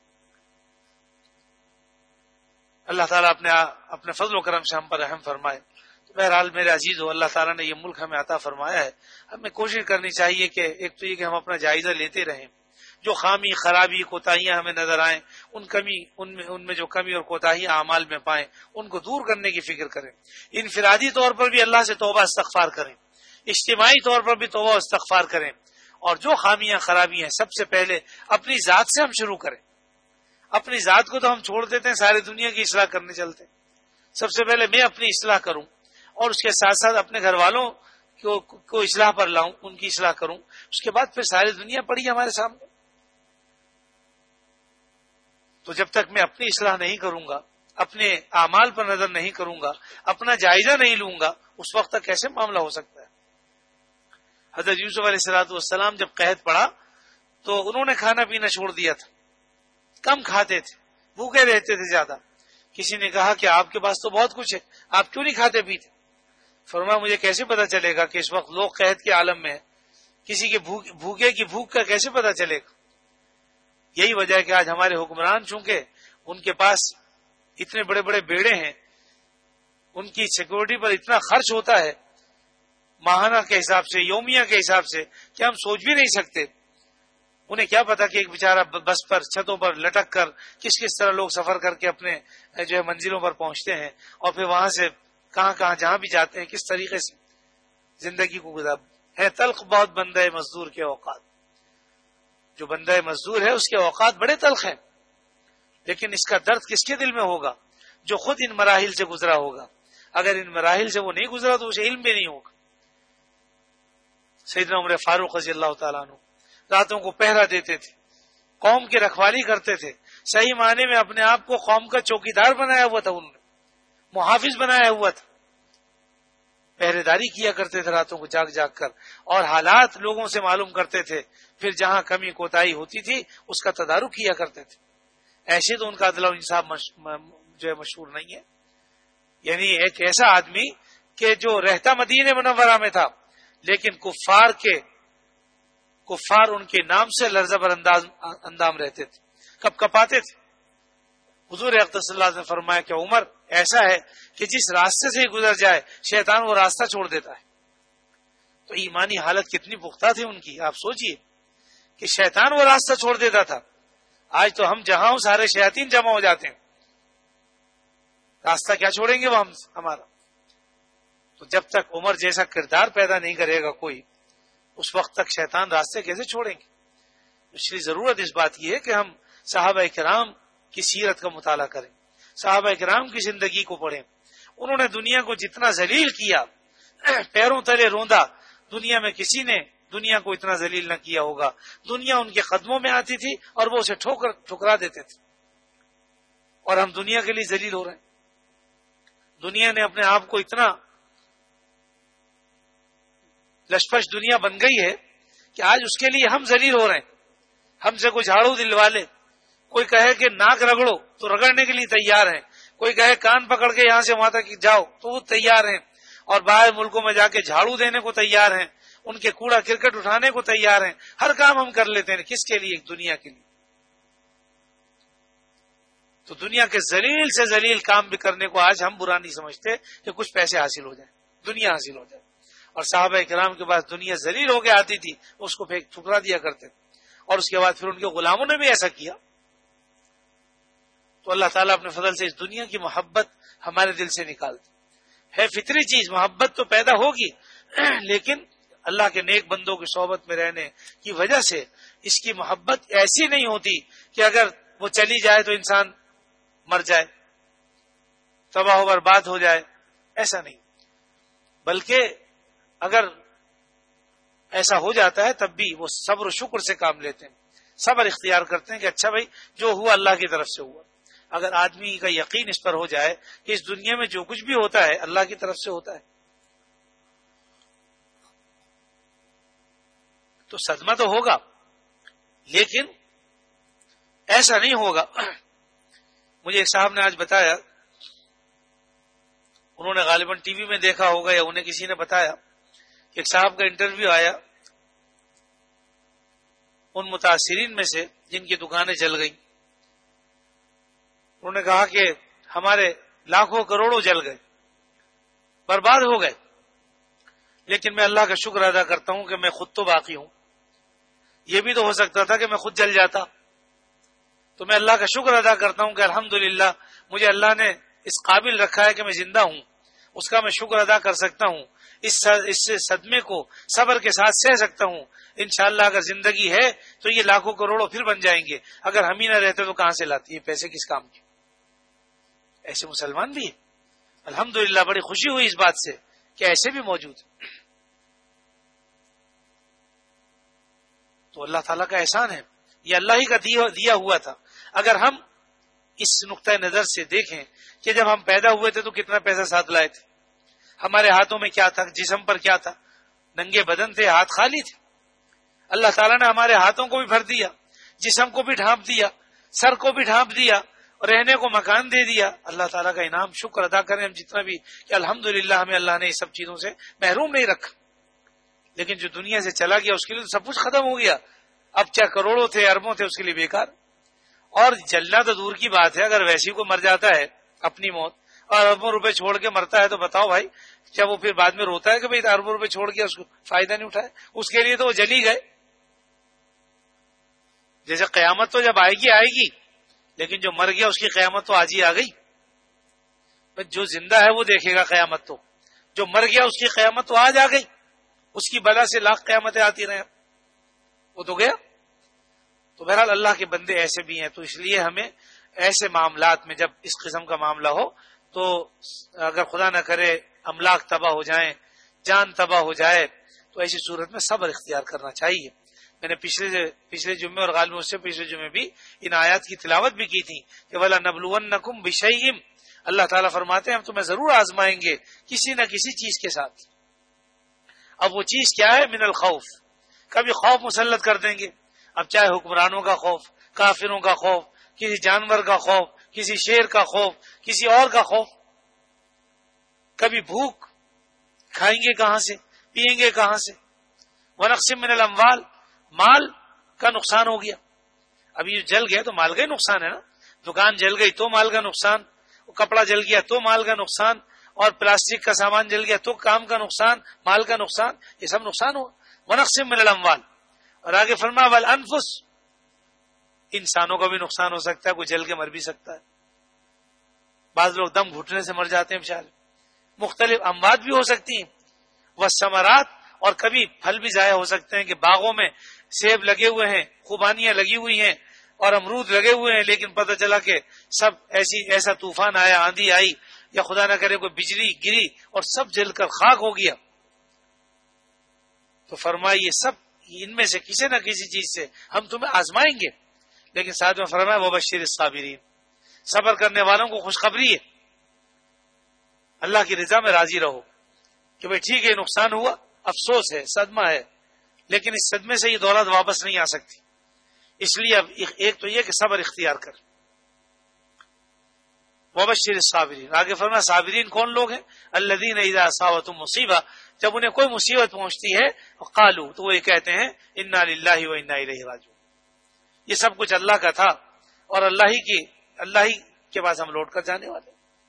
اللہ تعالیٰ اپنے فضل و کرم سے ہم پر رحم فرمائے. تو بہرحال میرے عزیز ہو، اللہ تعالیٰ نے یہ ملک ہمیں عطا فرمایا ہے، ہمیں کوشش کرنی چاہیے کہ ایک تو یہ کہ ہم اپنا جائزہ لیتے رہیں، جو خامی خرابی کوتاہیاں ہمیں نظر آئیں، ان میں جو کمی اور کوتاہی اعمال میں پائیں ان کو دور کرنے کی فکر کریں. انفرادی طور پر بھی اللہ سے توبہ استغفار کریں، اجتماعی طور پر بھی توبہ استغفار کریں، اور جو خامیاں خرابی ہیں سب سے پہلے اپنی ذات سے ہم شروع کریں. اپنی ذات کو تو ہم چھوڑ دیتے ہیں، ساری دنیا کی اصلاح کرنے چلتے ہیں. سب سے پہلے میں اپنی اصلاح کروں اور اس کے ساتھ ساتھ اپنے گھر والوں کو اصلاح پر لاؤں، ان کی اصلاح کروں. اس کے بعد پھر ساری دنیا پڑی ہمارے سامنے. تو جب تک میں اپنی اصلاح نہیں کروں گا، اپنے اعمال پر نظر نہیں کروں گا، اپنا جائزہ نہیں لوں گا، اس وقت تک کیسے معاملہ ہو سکتا ہے. حضرت یوسف علیہ السلام جب قحط پڑا تو انہوں نے کھانا پینا چھوڑ دیا تھا، کم کھاتے تھے، بھوکے رہتے تھے زیادہ. کسی نے کہا کہ آپ کے پاس تو بہت کچھ ہے، آپ کیوں نہیں کھاتے پیتے؟ فرمایا مجھے کیسے پتا چلے گا کہ اس وقت لوگ قحط کے عالم میں ہیں، کسی کے بھوکے کی بھوک کا کیسے پتا چلے گا. یہی وجہ ہے کہ آج ہمارے حکمران چونکہ ان کے پاس اتنے بڑے بڑے بیڑے ہیں، ان کی سیکورٹی پر اتنا خرچ ہوتا ہے ماہانہ کے حساب سے، یومیہ کے حساب سے، کہ ہم سوچ بھی نہیں سکتے. انہیں کیا پتا کہ ایک بیچارہ بس پر چھتوں پر لٹک کر کس طرح لوگ سفر کر کے اپنے جو ہے منزلوں پر پہنچتے ہیں، اور پھر وہاں سے کہاں جہاں بھی جاتے ہیں کس طریقے سے زندگی کو گزار ہے. تلخ بہت بندہ مزدور کے اوقات، جو بندہ مزدور ہے اس کے اوقات بڑے تلخ ہیں، لیکن اس کا درد کس کے دل میں ہوگا؟ جو خود ان مراحل سے گزرا ہوگا. اگر ان مراحل سے وہ نہیں گزرا تو اسے علم بھی نہیں ہوگا. سیدنا عمر فاروق رضی اللہ تعالیٰ عنہ راتوں کو پہرا دیتے تھے، قوم کی رکھوالی کرتے تھے. صحیح معنی میں اپنے آپ کو قوم کا چوکیدار بنایا ہوا تھا، انہوں نے محافظ بنایا ہوا تھا. پہرے داری کیا کرتے تھے راتوں کو جاگ جاگ کر، اور حالات لوگوں سے معلوم کرتے تھے، پھر جہاں کمی کوتاہی ہوتی تھی اس کا تدارک کیا کرتے تھے. ایسے تو ان کا عدل و انصاف جو ہے مشہور نہیں ہے. یعنی ایک ایسا آدمی کہ جو رہتا مدینہ منورہ میں تھا لیکن کفار ان کے نام سے لرزہ بر اندام رہتے تھے، کپ کپاتے تھے. حضور اقدس صلی اللہ علیہ وسلم نے فرمایا کہ عمر ایسا ہے کہ جس راستے سے گزر جائے شیطان وہ راستہ چھوڑ دیتا ہے. تو ایمانی حالت کتنی پختہ تھی ان کی، آپ سوچئے کہ شیطان وہ راستہ چھوڑ دیتا تھا. آج تو ہم جہاں ہوں سارے شیاطین جمع ہو جاتے ہیں، راستہ کیا چھوڑیں گے وہ ہمارا. تو جب تک عمر جیسا کردار پیدا نہیں کرے گا کوئی، اس وقت تک شیطان راستے کیسے چھوڑیں گے. اس لیے ضرورت اس بات کی ہے کہ ہم صحابہ کرام کی سیرت کا مطالعہ کریں، صحابہ کرام کی زندگی کو پڑھیں. انہوں نے دنیا کو جتنا ذلیل کیا، پیروں تلے روندا، دنیا میں کسی نے دنیا کو اتنا ذلیل نہ کیا ہوگا. دنیا ان کے قدموں میں آتی تھی اور وہ اسے ٹھکرا دیتے تھے، اور ہم دنیا کے لیے ذلیل ہو رہے ہیں. دنیا نے اپنے آپ کو اتنا لشپش دنیا بن گئی ہے کہ آج اس کے لیے ہم ذلیل ہو رہے ہیں. ہم سے کوئی جھاڑو دلوا لے، کوئی کہے کہ ناک رگڑو تو رگڑنے کے لیے تیار ہیں، کوئی کہے کان پکڑ کے یہاں سے وہاں تک جاؤ تو وہ تیار ہیں، اور باہر ملکوں میں جا کے جھاڑو دینے کو تیار ہیں، ان کے کوڑا کرکٹ اٹھانے کو تیار ہیں. ہر کام ہم کر لیتے ہیں. کس کے لیے؟ دنیا کے لیے. تو دنیا کے ذلیل سے ذلیل کام بھی کرنے کو آج ہم برا نہیں سمجھتے کہ کچھ پیسے حاصل ہو جائیں، دنیا حاصل ہو جائے. اور صحابہ کرام کے پاس دنیا ذلیل ہو کے آتی تھی، اس کو ٹھکرا دیا کرتے، اور اس کے بعد پھر ان کے غلاموں نے بھی ایسا کیا. تو اللہ تعالیٰ اپنے فضل سے اس دنیا کی محبت ہمارے دل سے نکال دی. ہے فطری چیز، محبت تو پیدا ہوگی، لیکن اللہ کے نیک بندوں کی صحبت میں رہنے کی وجہ سے اس کی محبت ایسی نہیں ہوتی کہ اگر وہ چلی جائے تو انسان مر جائے، تباہ و برباد ہو جائے. ایسا نہیں، بلکہ اگر ایسا ہو جاتا ہے تب بھی وہ صبر و شکر سے کام لیتے ہیں، صبر اختیار کرتے ہیں کہ اچھا بھائی جو ہوا اللہ کی طرف سے ہوا. اگر آدمی کا یقین اس پر ہو جائے کہ اس دنیا میں جو کچھ بھی ہوتا ہے اللہ کی طرف سے ہوتا ہے، تو صدمہ تو ہوگا، لیکن ایسا نہیں ہوگا. مجھے ایک صاحب نے آج بتایا، انہوں نے غالباً ٹی وی میں دیکھا ہوگا یا انہیں کسی نے بتایا کہ ایک صاحب کا انٹرویو آیا ان متاثرین میں سے جن کی دکانیں جل گئیں. انہوں نے کہا کہ ہمارے لاکھوں کروڑوں جل گئے، برباد ہو گئے، لیکن میں اللہ کا شکر ادا کرتا ہوں کہ میں خود تو باقی ہوں. یہ بھی تو ہو سکتا تھا کہ میں خود جل جاتا، تو میں اللہ کا شکر ادا کرتا ہوں کہ الحمدللہ مجھے اللہ نے اس قابل رکھا ہے کہ میں زندہ ہوں، اس کا میں شکر ادا کر سکتا ہوں. اس صدمے کو صبر کے ساتھ سہ سکتا ہوں. انشاءاللہ اگر زندگی ہے تو یہ لاکھوں کروڑوں پھر بن جائیں گے، اگر ہم ہی نہ رہتے تو کہاں سے لاتے یہ پیسے، کس کام کے. ایسے مسلمان بھی ہیں. الحمدللہ بڑی خوشی ہوئی اس بات سے کہ ایسے بھی موجود ہیں. تو اللہ تعالیٰ کا احسان ہے، یہ اللہ ہی کا دیا ہوا تھا. اگر ہم اس نقطۂ نظر سے دیکھیں کہ جب ہم پیدا ہوئے تھے تو کتنا پیسہ ساتھ لائے تھے، ہمارے ہاتھوں میں کیا تھا، جسم پر کیا تھا، ننگے بدن تھے، ہاتھ خالی تھے. اللہ تعالیٰ نے ہمارے ہاتھوں کو بھی بھر دیا، جسم کو بھی ڈھانپ دیا، سر کو بھی ڈھانپ دیا، اور رہنے کو مکان دے دیا. اللہ تعالیٰ کا انعام شکر ادا کریں ہم جتنا بھی کہ الحمدللہ ہمیں اللہ نے یہ سب چیزوں سے محروم نہیں رکھا. لیکن جو دنیا سے چلا گیا اس کے لیے تو سب کچھ ختم ہو گیا. اب چاہے کروڑوں تھے، اربوں تھے، اس کے لیے بیکار. اور جلنا تو دور کی بات ہے، اگر ویسی کو مر جاتا ہے اپنی موت اور اربوں روپے چھوڑ کے مرتا ہے تو بتاؤ بھائی کیا وہ پھر بعد میں روتا ہے کہ بھائی اربوں روپے چھوڑ کے اس کو فائدہ نہیں اٹھایا؟ اس کے لیے تو وہ جلی گئے. جیسے قیامت تو جب آئے گی لیکن جو مر گیا اس کی قیامت تو آج ہی آ گئی. جو زندہ ہے وہ دیکھے گا قیامت، تو جو مر گیا اس کی قیامت تو آج آ گئی. اس کی بلا سے لاکھ قیامتیں آتی رہیں، وہ تو گیا. تو بہرحال اللہ کے بندے ایسے بھی ہیں. تو اس لیے ہمیں ایسے معاملات میں جب اس قسم کا معاملہ ہو تو اگر خدا نہ کرے املاک تباہ ہو جائیں، جان تباہ ہو جائے، تو ایسی صورت میں صبر اختیار کرنا چاہیے. میں نے پچھلے جمعے اور غالباً اس سے پچھلے جمعے بھی ان آیات کی تلاوت بھی کی تھی کہ وَلَنَبْلُوَنَّكُمْ بِشَيْءٍ اللہ تعالیٰ فرماتے ہیں ہم تمہیں ضرور آزمائیں گے کسی نہ کسی چیز کے ساتھ. اب وہ چیز کیا ہے؟ من الخوف. کبھی خوف مسلط کر دیں گے، اب چاہے حکمرانوں کا خوف، کافروں کا خوف، کسی جانور کا خوف، کسی شیر کا خوف، کسی اور کا خوف. کبھی بھوک، کھائیں گے کہاں سے، پیئیں گے کہاں سے. ونقص من الاموال، مال کا نقصان ہو گیا. اب یہ جل گیا تو مال کا ہی نقصان ہے نا. دکان جل گئی تو مال کا نقصان، کپڑا جل گیا تو مال کا نقصان، اور پلاسٹک کا سامان جل گیا تو کام کا نقصان، مال کا نقصان، یہ سب نقصان ہوا. ونقص من الاموال. اور آگے فرمایا والانفس، انسانوں کا بھی نقصان ہو سکتا ہے، کوئی جل کے مر بھی سکتا ہے. بعض لوگ دم گھٹنے سے مر جاتے ہیں بیچارے. مختلف اموات بھی ہو سکتی ہیں. والثمرات، اور کبھی پھل بھی ضائع ہو سکتے ہیں کہ باغوں میں سیب لگے ہوئے ہیں، خوبانیاں لگی ہوئی ہیں اور امرود لگے ہوئے ہیں، لیکن پتہ چلا کہ سب ایسا طوفان آیا، آندھی آئی، یا خدا نہ کرے کوئی بجلی گری اور سب جل کر خاک ہو گیا. تو فرمایا یہ سب ان میں سے کسی نہ کسی چیز سے ہم تمہیں آزمائیں گے. لیکن ساتھ میں فرمایا وبشر الصابرین، صبر کرنے والوں کو خوشخبری ہے، اللہ کی رضا میں راضی رہو کہ بھئی ٹھیک ہے نقصان ہوا، افسوس ہے، صدمہ ہے، لیکن اس صدمے سے یہ دولت واپس نہیں آ سکتی. اس لیے اب ایک تو یہ کہ صبر اختیار کر. وبشر الصابرین. آگے فرمایا صابرین کون لوگ ہیں؟ الذین اذا اصابتهم مصیبہ، جب انہیں کوئی مصیبت پہنچتی ہے قالوا، تو وہ یہ کہتے ہیں انا للہ و انا الیہ راجعون، یہ سب کچھ اللہ کا تھا اور اللہ ہی کے پاس ہم لوٹ کر جانے والے.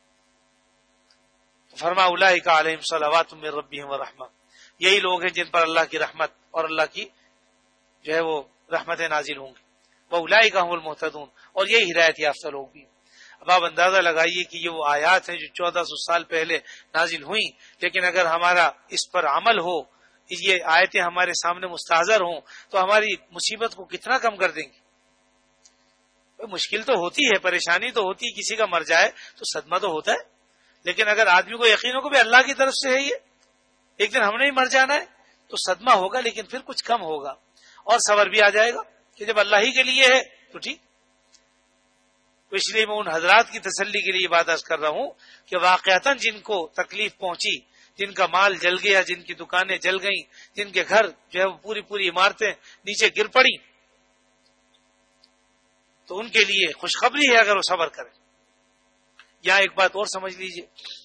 فرمایا اولئک علیہم صلوات من ربہم ورحمہ، یہی لوگ ہیں جن پر اللہ کی رحمت اور اللہ کی جو ہے وہ رحمتیں نازل ہوں گی. واولئک هم المہتدون، اور یہی ہدایت یافتہ لوگ بھی. اب آپ اندازہ لگائیے کہ یہ وہ آیات ہیں جو 1400 سال پہلے نازل ہوئیں، لیکن اگر ہمارا اس پر عمل ہو، یہ آیتیں ہمارے سامنے مستحضر ہوں، تو ہماری مصیبت کو کتنا کم کر دیں گی. مشکل تو ہوتی ہے، پریشانی تو ہوتی ہے، کسی کا مر جائے تو صدمہ تو ہوتا ہے، لیکن اگر آدمی کو یقین ہو کہ اللہ کی طرف سے ہے، یہ ایک دن ہم نے ہی مر جانا ہے، تو صدمہ ہوگا لیکن پھر کچھ کم ہوگا اور صبر بھی آ جائے گا کہ جب اللہ ہی کے لیے ہے تو ٹھیک. تو اس لیے میں ان حضرات کی تسلی کے لیے یہ بات عرض کر رہا ہوں کہ واقعتاً جن کو تکلیف پہنچی، جن کا مال جل گیا، جن کی دکانیں جل گئیں، جن کے گھر جو ہے وہ پوری عمارتیں نیچے گر پڑی، تو ان کے لیے خوشخبری ہے اگر وہ صبر کریں. یہاں ایک بات اور سمجھ لیجئے،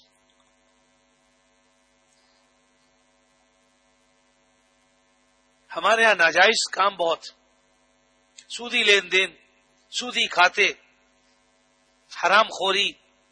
ہمارے ہاں ناجائز کام بہت، سودی لین دین، سودی کھاتے، حرام خوری،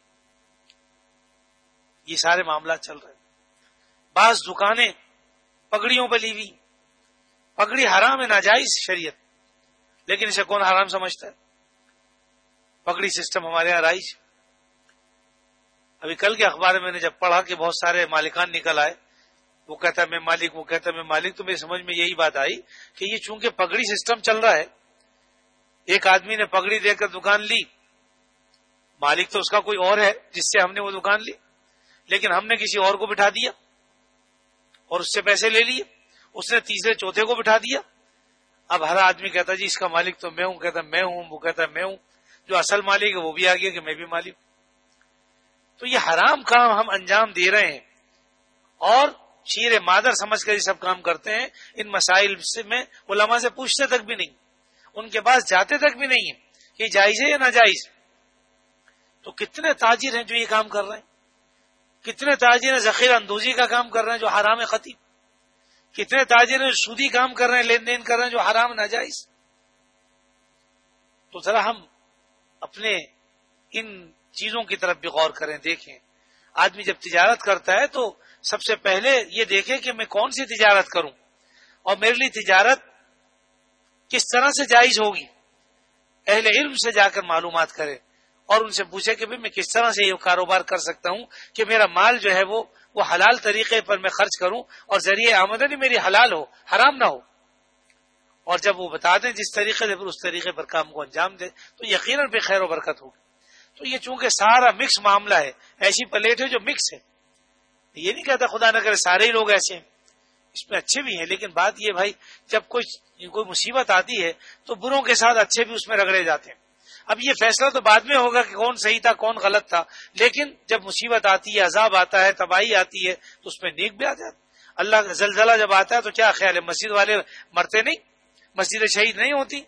یہ سارے معاملات چل رہے ہیں. بعض دکانیں پگڑیوں پہ لی ہوئی، پگڑی حرام ہے، ناجائز شریعت، لیکن اسے کون حرام سمجھتا ہے؟ پگڑی سسٹم ہمارے یہاں رائج. ابھی کل کے اخبار میں نے جب پڑھا کہ بہت سارے مالکان نکل آئے، وہ کہتا ہے میں مالک، وہ کہتا ہے میں مالک، تو میری سمجھ میں یہی بات آئی کہ یہ چونکہ پگڑی سسٹم چل رہا ہے، ایک آدمی نے پگڑی دے کر دکان لی، مالک تو اس کا کوئی اور ہے جس سے ہم نے وہ دکان لی، لیکن ہم نے کسی اور کو بٹھا دیا اور اس سے پیسے لے لیے، اس نے تیسرے چوتھے کو بٹھا دیا. اب ہر آدمی کہتا جی اس کا مالک تو میں ہوں، کہتا میں ہوں، وہ کہتا میں ہوں، جو اصل مالک ہے وہ بھی آ گیا کہ میں بھی مالک ہوں. تو یہ حرام کام ہم انجام دے رہے ہیں اور شیر مادر سمجھ کر یہ سب کام کرتے ہیں. ان مسائل سے میں علماء سے پوچھتے تک بھی نہیں، ان کے پاس جاتے تک بھی نہیں ہے کہ جائز ہے یا ناجائز. تو کتنے تاجر ہیں جو یہ کام کر رہے ہیں، کتنے تاجر ہیں ذخیرہ اندوزی کا کام کر رہے ہیں جو حرام خطی، کتنے تاجر ہیں سودی کام کر رہے ہیں، لین دین کر رہے ہیں جو حرام ناجائز. تو ذرا ہم اپنے ان چیزوں کی طرف بھی غور کریں. دیکھیں آدمی جب تجارت کرتا ہے تو سب سے پہلے یہ دیکھے کہ میں کون سی تجارت کروں اور میرے لیے تجارت کس طرح سے جائز ہوگی. اہل علم سے جا کر معلومات کرے اور ان سے پوچھے کہ میں کس طرح سے یہ کاروبار کر سکتا ہوں کہ میرا مال جو ہے وہ حلال طریقے پر میں خرچ کروں اور ذریعہ آمدنی میری حلال ہو، حرام نہ ہو. اور جب وہ بتا دیں جس طریقے سے، پھر اس طریقے پر کام کو انجام دیں تو یقیناً پہ خیر و برکت ہوگی. تو یہ چونکہ سارا مکس معاملہ ہے، ایسی پلیٹ ہے جو مکس ہے. یہ نہیں کہتا خدا نہ کرے سارے ہی لوگ ایسے ہیں، اس میں اچھے بھی ہیں، لیکن بات یہ بھائی جب کوئی مصیبت آتی ہے تو بروں کے ساتھ اچھے بھی اس میں رگڑے جاتے ہیں. اب یہ فیصلہ تو بعد میں ہوگا کہ کون صحیح تھا کون غلط تھا، لیکن جب مصیبت آتی ہے، عذاب آتا ہے، تباہی آتی ہے، تو اس میں نیک بھی آ جاتا ہے۔ اللہ کا زلزلہ جب آتا ہے تو کیا خیال ہے، مسجد والے مرتے نہیں، مسجدیں شہید نہیں ہوتی،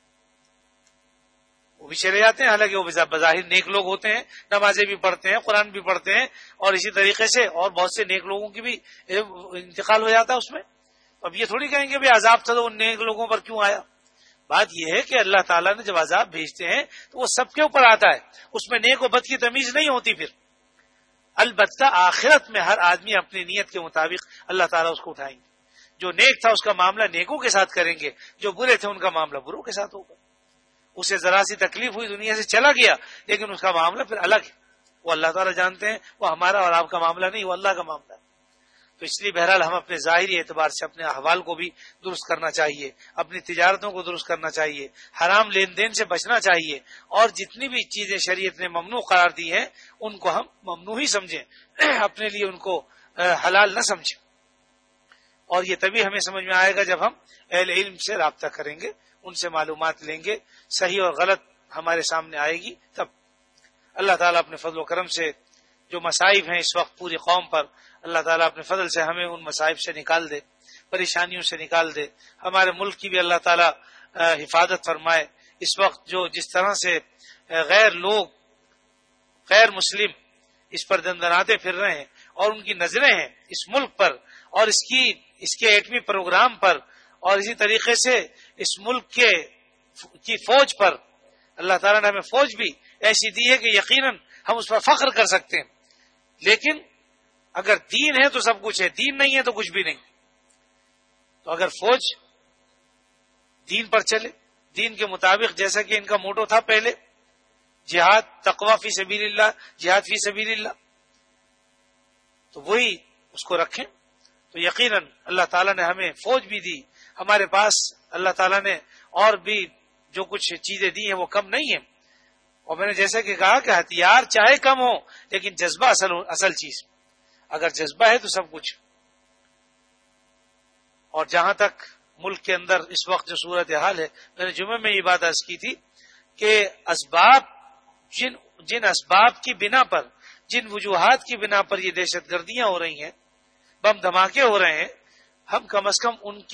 وہ بھی چلے جاتے ہیں، حالانکہ وہ بظاہر نیک لوگ ہوتے ہیں، نمازیں بھی پڑھتے ہیں، قرآن بھی پڑھتے ہیں، اور اسی طریقے سے اور بہت سے نیک لوگوں کی بھی انتقال ہو جاتا ہے اس میں۔ اب یہ تھوڑی کہیں گے بھی عذاب تھا تو ان نیک لوگوں پر کیوں آیا۔ بات یہ ہے کہ اللہ تعالیٰ نے جب عذاب بھیجتے ہیں تو وہ سب کے اوپر آتا ہے، اس میں نیک و بد کی تمیز نہیں ہوتی پھر۔ البتہ آخرت میں ہر آدمی اپنی نیت کے مطابق اللہ تعالیٰ اس کو اٹھائیں گے، جو نیک تھا اس کا معاملہ نیکوں کے ساتھ کریں گے، جو برے تھے ان کا معاملہ بروں کے ساتھ ہوگا۔ اسے ذرا سی تکلیف ہوئی، دنیا سے چلا گیا، لیکن اس کا معاملہ پھر الگ ہے، وہ اللہ تعالیٰ جانتے ہیں، وہ ہمارا اور آپ کا معاملہ نہیں، وہ اللہ کا معاملہ ہے۔ تو اس لیے بہرحال ہم اپنے ظاہری اعتبار سے اپنے احوال کو بھی درست کرنا چاہیے، اپنی تجارتوں کو درست کرنا چاہیے، حرام لین دین سے بچنا چاہیے، اور جتنی بھی چیزیں شریعت نے ممنوع قرار دی ہیں ان کو ہم ممنوع ہی سمجھیں، اپنے لیے ان کو حلال نہ سمجھیں۔ اور یہ تبھی ہمیں سمجھ میں آئے گا جب ہم اہل علم سے رابطہ کریں گے، ان سے معلومات لیں گے، صحیح اور غلط ہمارے سامنے آئے گی تب۔ اللہ تعالیٰ اپنے فضل و کرم سے جو مصائب ہیں اس وقت پوری قوم پر، اللہ تعالیٰ اپنے فضل سے ہمیں ان مصائب سے نکال دے، پریشانیوں سے نکال دے، ہمارے ملک کی بھی اللہ تعالیٰ حفاظت فرمائے۔ اس وقت جو جس طرح سے غیر لوگ، غیر مسلم اس پر دندناتے پھر رہے ہیں، اور ان کی نظریں ہیں اس ملک پر اور اس کے ایٹمی پروگرام پر، اور اسی طریقے سے اس ملک کی فوج پر، اللہ تعالیٰ نے ہمیں فوج بھی ایسی دی ہے کہ یقیناً ہم اس پر فخر کر سکتے ہیں، لیکن اگر دین ہے تو سب کچھ ہے، دین نہیں ہے تو کچھ بھی نہیں۔ تو اگر فوج دین پر چلے، دین کے مطابق، جیسا کہ ان کا موٹو تھا پہلے، جہاد تقوی فی سبیل اللہ، جہاد فی سبیل اللہ، تو وہی اس کو رکھیں، تو یقیناً اللہ تعالیٰ نے ہمیں فوج بھی دی، ہمارے پاس اللہ تعالیٰ نے اور بھی جو کچھ چیزیں دی ہیں وہ کم نہیں ہیں۔ اور میں نے جیسا کہ کہا کہ ہتھیار چاہے کم ہو لیکن جذبہ اصل چیز، اگر جذبہ ہے تو سب کچھ۔ اور جہاں تک ملک کے اندر اس وقت جو صورتحال ہے، میں نے جمعے میں یہ بات عرض کی تھی کہ اسباب، جن اسباب کی بنا پر، جن وجوہات کی بنا پر یہ دہشت گردیاں ہو رہی ہیں، بم دھماکے ہو رہے ہیں، ہم کم از کم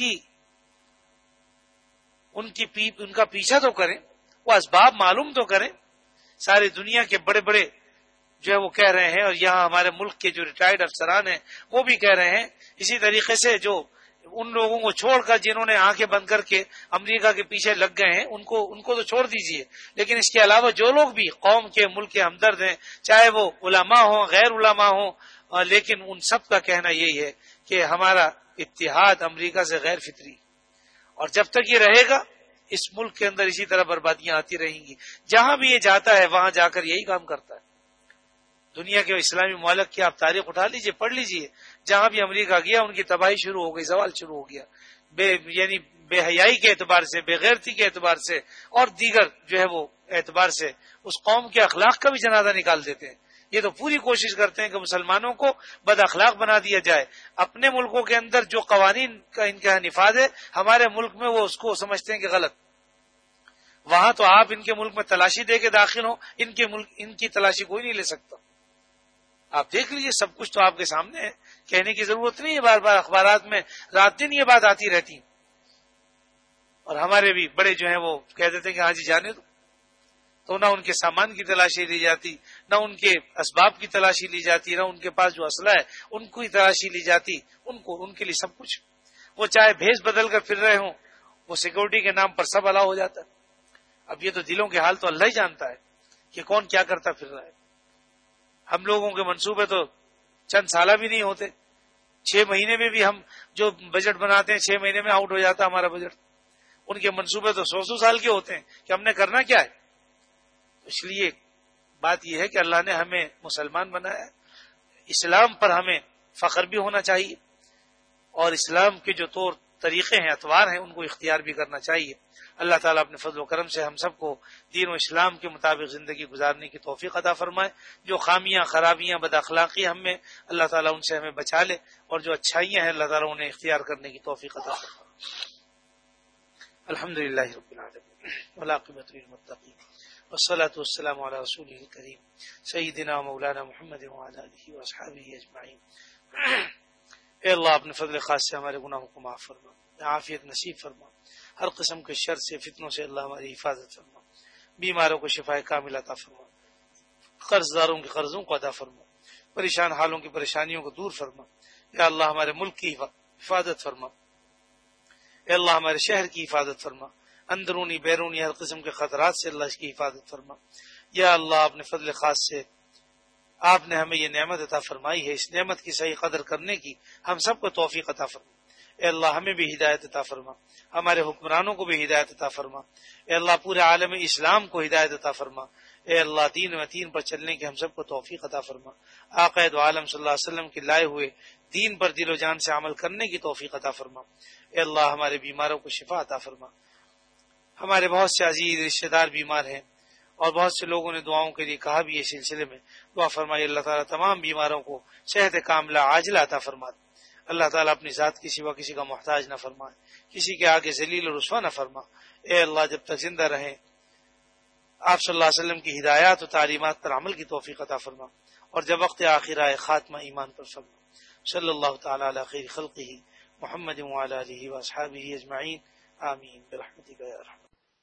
ان کا پیچھا تو کریں، وہ اسباب معلوم تو کریں۔ ساری دنیا کے بڑے بڑے جو ہے وہ کہہ رہے ہیں، اور یہاں ہمارے ملک کے جو ریٹائرڈ افسران ہیں وہ بھی کہہ رہے ہیں، اسی طریقے سے جو ان لوگوں کو چھوڑ کر جنہوں نے آنکھیں بند کر کے امریکہ کے پیچھے لگ گئے ہیں ان کو تو چھوڑ دیجئے، لیکن اس کے علاوہ جو لوگ بھی قوم کے، ملک کے ہمدرد ہیں، چاہے وہ علماء ہوں غیر علماء ہوں، لیکن ان سب کا کہنا یہی ہے کہ ہمارا اتحاد امریکہ سے غیر فطری، اور جب تک یہ رہے گا اس ملک کے اندر اسی طرح بربادیاں آتی رہیں گی۔ جہاں بھی یہ جاتا ہے وہاں جا کر یہی کام کرتا ہے۔ دنیا کے اسلامی ممالک کی آپ تاریخ اٹھا لیجئے، پڑھ لیجئے، جہاں بھی امریکہ گیا ان کی تباہی شروع ہو گئی، زوال شروع ہو گیا، یعنی بے حیائی کے اعتبار سے، بے غیرتی کے اعتبار سے، اور دیگر جو ہے وہ اعتبار سے اس قوم کے اخلاق کا بھی جنازہ نکال دیتے ہیں۔ یہ تو پوری کوشش کرتے ہیں کہ مسلمانوں کو بد اخلاق بنا دیا جائے۔ اپنے ملکوں کے اندر جو قوانین کا ان کا نفاذ ہے، ہمارے ملک میں وہ اس کو سمجھتے ہیں کہ غلط۔ وہاں تو آپ ان کے ملک میں تلاشی دے کے داخل ہوں، ان کی تلاشی کوئی نہیں لے سکتا۔ آپ دیکھ لیجئے، سب کچھ تو آپ کے سامنے ہے، کہنے کی ضرورت نہیں ہے، بار بار اخبارات میں رات دن یہ بات آتی رہتی، اور ہمارے بھی بڑے جو ہیں وہ کہہ دیتے ہیں کہ ہاں جی جانے دو، تو نہ ان کے سامان کی تلاشی لی جاتی، نہ ان کے اسباب کی تلاشی لی جاتی، نہ ان کے پاس جو اسلحہ ہے ان کو ہی تلاشی لی جاتی، ان کے لیے سب کچھ، وہ چاہے بھیس بدل کر پھر رہے ہوں، وہ سیکورٹی کے نام پر سب الاؤ ہو جاتا ہے۔ اب یہ تو دلوں کے حال تو اللہ ہی جانتا ہے کہ کون کیا کرتا پھر رہا ہے۔ ہم لوگوں کے منصوبے تو چند سالہ بھی نہیں ہوتے، 6 مہینے میں بھی ہم جو بجٹ بناتے ہیں 6 مہینے میں آؤٹ ہو جاتا ہمارا بجٹ۔ ان کے منصوبے تو 100 سال کے ہوتے ہیں کہ ہم نے کرنا کیا ہے۔ اس لیے بات یہ ہے کہ اللہ نے ہمیں مسلمان بنایا ہے، اسلام پر ہمیں فخر بھی ہونا چاہیے، اور اسلام کے جو طور طریقے ہیں، اطوار ہیں، ان کو اختیار بھی کرنا چاہیے۔ اللہ تعالیٰ اپنے فضل و کرم سے ہم سب کو دین و اسلام کے مطابق زندگی گزارنے کی توفیق عطا فرمائے۔ جو خامیاں، خرابیاں، بد اخلاقی ہم میں، اللہ تعالیٰ ان سے ہمیں بچا لے، اور جو اچھائیاں ہیں اللہ تعالیٰ انہیں اختیار کرنے کی توفیق عطا فرمائے۔ الحمدللہ رب العالمین والعاقبۃ للمتقین۔ والصلاة والسلام على رسوله الكريم سیدنا مولانا محمد وعلى آلہ واصحابہ اجمعین۔ اے اللہ اپنے فضل خاص سے ہمارے گناہوں کو معاف فرما، عافیت نصیب فرما، ہر قسم کے شر سے فتنوں سے اللہ ہماری حفاظت فرما، بیماروں کو شفا کامل عطا فرما، قرض داروں کے قرضوں کو ادا فرما، پریشان حالوں کی پریشانیوں کو دور فرما۔ یا اللہ ہمارے ملک کی حفاظت فرما، اے اللہ ہمارے شہر کی حفاظت فرما، اندرونی بیرونی ہر قسم کے خطرات سے اللہ اس کی حفاظت فرما۔ یا اللہ اپنے فضل خاص سے آپ نے ہمیں یہ نعمت عطا فرمائی ہے، اس نعمت کی صحیح قدر کرنے کی ہم سب کو توفیق عطا فرما۔ اے اللہ ہمیں بھی ہدایت عطا فرما، ہمارے حکمرانوں کو بھی ہدایت عطا فرما۔ اے اللہ پورے عالم اسلام کو ہدایت عطا فرما۔ اے اللہ دین و دین پر چلنے کی ہم سب کو توفیق عطا فرما۔ آقا دو عالم صلی اللہ علیہ وسلم کے لائے ہوئے دین پر دل و جان سے عمل کرنے کی توفیق عطا فرما۔ اے اللہ ہمارے بیماروں کو شفا عطا فرما۔ ہمارے بہت سے عزیز رشتہ دار بیمار ہیں اور بہت سے لوگوں نے دعاؤں کے لیے کہا بھی، اس سلسلے میں دعا فرمائی اللہ تعالیٰ تمام بیماروں کو صحت کاملہ عاجلہ عطا فرما۔ اللہ تعالیٰ اپنی ذات کی سوا کسی کا محتاج نہ فرمائے، کسی کے آگے ذلیل و رسوا نہ فرما۔ اے اللہ جب تک زندہ رہیں آپ صلی اللہ علیہ وسلم کی ہدایات و تعلیمات پر عمل کی توفیق عطا فرما، اور جب وقت آخر آئے خاتمہ ایمان پر فرما۔ صلی اللہ تعالیٰ علی خیر خلقہ محمد وعلی آلہ واصحابہ اجمعین، آمین برحمتک یا ارحم۔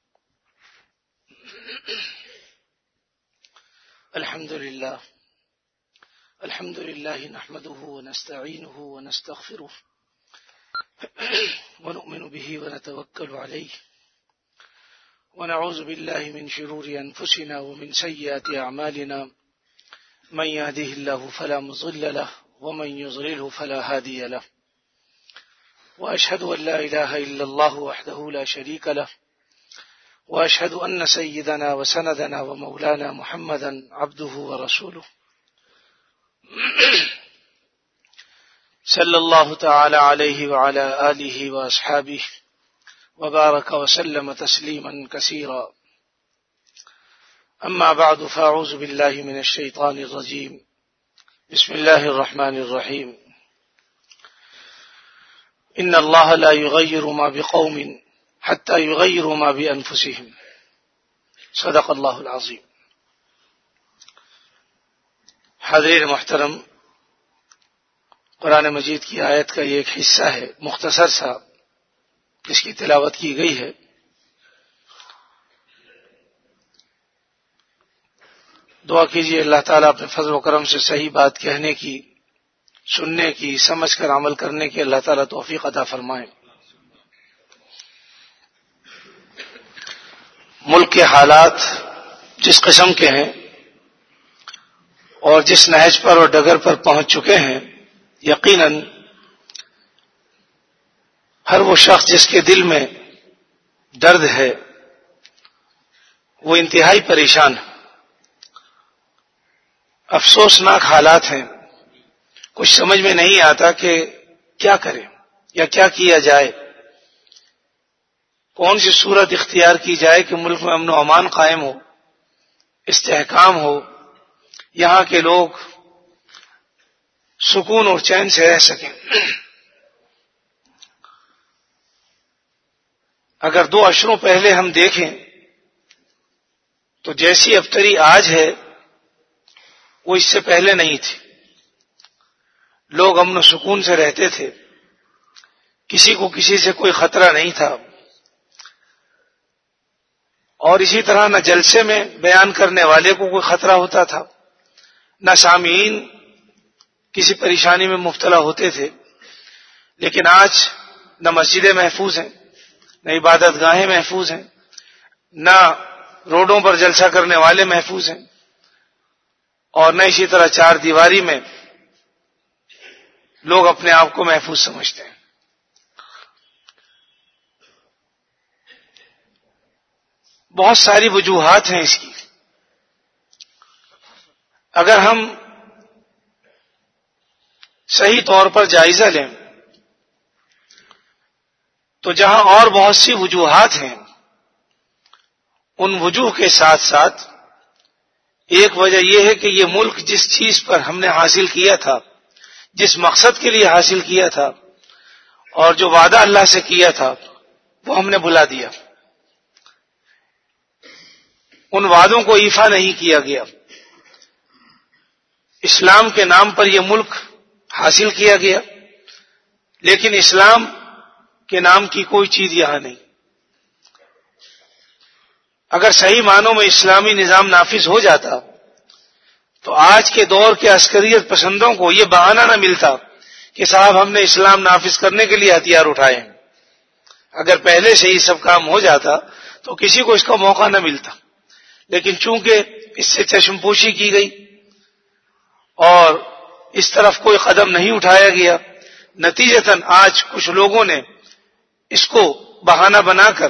الحمد لله نحمده ونستعينه ونستغفره ونؤمن به ونتوكل عليه ونعوذ بالله من شرور أنفسنا ومن سيئات أعمالنا من يهده الله فلا مضل له ومن يضلله فلا هادي له وأشهد أن لا إله إلا الله وحده لا شريك له وأشهد أن سيدنا وسندنا ومولانا محمدا عبده ورسوله صلى الله تعالى عليه وعلى آله وأصحابه وبارك وسلم تسليما كثيرا. أما بعد فأعوذ بالله من الشيطان الرجيم. بسم الله الرحمن الرحيم. إن الله لا يغير ما بقوم حتى يغيروا ما بأنفسهم. صدق اللہ العظیم. حاضرین محترم، قرآن مجید کی آیت کا یہ ایک حصہ ہے مختصر سا جس کی تلاوت کی گئی ہے۔ دعا کیجیے اللہ تعالیٰ اپنے فضل و کرم سے صحیح بات کہنے کی، سننے کی، سمجھ کر عمل کرنے کی اللہ تعالیٰ توفیق عطا فرمائے۔ ملک کے حالات جس قسم کے ہیں اور جس نہج پر اور ڈگر پر پہنچ چکے ہیں، یقیناً ہر وہ شخص جس کے دل میں درد ہے وہ انتہائی پریشان ہے۔ افسوسناک حالات ہیں، کچھ سمجھ میں نہیں آتا کہ کیا کریں یا کیا کیا جائے، کون سی صورت اختیار کی جائے کہ ملک میں امن و امان قائم ہو، استحکام ہو، یہاں کے لوگ سکون اور چین سے رہ سکیں۔ اگر 2 عشروں پہلے ہم دیکھیں تو جیسی ابتری آج ہے وہ اس سے پہلے نہیں تھی۔ لوگ امن و سکون سے رہتے تھے، کسی کو کسی سے کوئی خطرہ نہیں تھا، اور اسی طرح نہ جلسے میں بیان کرنے والے کو کوئی خطرہ ہوتا تھا، نہ سامعین کسی پریشانی میں مبتلا ہوتے تھے۔ لیکن آج نہ مسجدیں محفوظ ہیں، نہ عبادت گاہیں محفوظ ہیں، نہ روڈوں پر جلسہ کرنے والے محفوظ ہیں، اور نہ اسی طرح 4 دیواری میں لوگ اپنے آپ کو محفوظ سمجھتے ہیں۔ بہت ساری وجوہات ہیں اس کی۔ اگر ہم صحیح طور پر جائزہ لیں تو جہاں اور بہت سی وجوہات ہیں، ان وجوہ کے ساتھ ساتھ ایک وجہ یہ ہے کہ یہ ملک جس چیز پر ہم نے حاصل کیا تھا، جس مقصد کے لیے حاصل کیا تھا اور جو وعدہ اللہ سے کیا تھا وہ ہم نے بھلا دیا۔ ان وعدوں کو ایفا نہیں کیا گیا. اسلام کے نام پر یہ ملک حاصل کیا گیا، لیکن اسلام کے نام کی کوئی چیز یہاں نہیں. اگر صحیح معنوں میں اسلامی نظام نافذ ہو جاتا تو آج کے دور کے عسکریت پسندوں کو یہ بہانہ نہ ملتا کہ صاحب ہم نے اسلام نافذ کرنے کے لیے ہتھیار اٹھائے ہیں. اگر پہلے سے ہی سب کام ہو جاتا تو کسی کو اس کا موقع نہ ملتا، لیکن چونکہ اس سے چشم پوشی کی گئی اور اس طرف کوئی قدم نہیں اٹھایا گیا، نتیجتاً آج کچھ لوگوں نے اس کو بہانہ بنا کر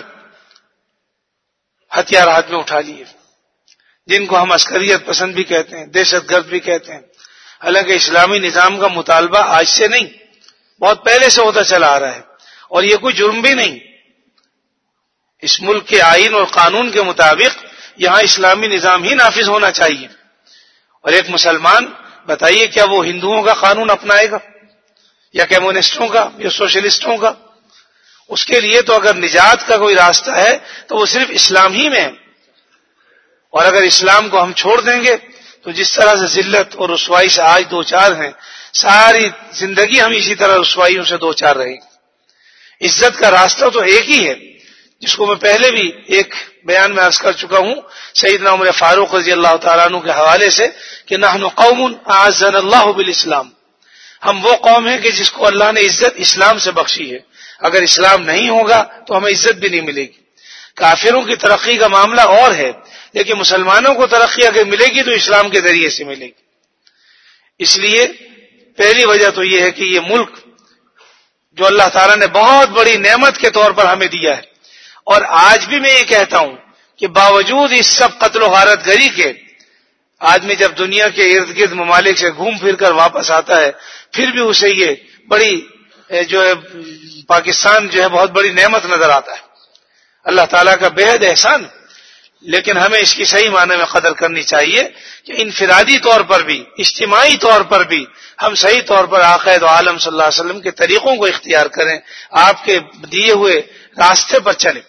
ہتھیار ہاتھ میں اٹھا لیے، جن کو ہم عسکریت پسند بھی کہتے ہیں، دہشت گرد بھی کہتے ہیں. حالانکہ اسلامی نظام کا مطالبہ آج سے نہیں، بہت پہلے سے ہوتا چلا آ رہا ہے، اور یہ کوئی جرم بھی نہیں. اس ملک کے آئین اور قانون کے مطابق یہاں اسلامی نظام ہی نافذ ہونا چاہیے. اور ایک مسلمان بتائیے کیا وہ ہندوؤں کا قانون اپنائے گا یا کمیونسٹوں کا یا سوشلسٹوں کا؟ اس کے لیے تو اگر نجات کا کوئی راستہ ہے تو وہ صرف اسلام ہی میں ہے. اور اگر اسلام کو ہم چھوڑ دیں گے تو جس طرح سے ذلت اور رسوائی سے آج دو چار ہیں، ساری زندگی ہم اسی طرح رسوائیوں سے دو چار رہیں گے. عزت کا راستہ تو ایک ہی ہے، جس کو میں پہلے بھی ایک بیان میں عرض کر چکا ہوں سیدنا عمر فاروق رضی اللہ تعالیٰ عنہ کے حوالے سے کہ نحن قوم اعزنا اللہ بالاسلام، ہم وہ قوم ہیں کہ جس کو اللہ نے عزت اسلام سے بخشی ہے. اگر اسلام نہیں ہوگا تو ہمیں عزت بھی نہیں ملے گی. کافروں کی ترقی کا معاملہ اور ہے، لیکن مسلمانوں کو ترقی اگر ملے گی تو اسلام کے ذریعے سے ملے گی. اس لیے پہلی وجہ تو یہ ہے کہ یہ ملک جو اللہ تعالیٰ نے بہت بڑی نعمت کے طور پر ہمیں دیا ہے، اور آج بھی میں یہ کہتا ہوں کہ باوجود اس سب قتل و غارت گری کے آدمی جب دنیا کے ارد گرد ممالک سے گھوم پھر کر واپس آتا ہے پھر بھی اسے یہ بڑی جو ہے پاکستان جو ہے بہت بڑی نعمت نظر آتا ہے، اللہ تعالیٰ کا بےحد احسان. لیکن ہمیں اس کی صحیح معنی میں قدر کرنی چاہیے کہ انفرادی طور پر بھی اجتماعی طور پر بھی ہم صحیح طور پر آقا دو عالم صلی اللہ علیہ وسلم کے طریقوں کو اختیار کریں، آپ کے دیے ہوئے راستے پر چلیں.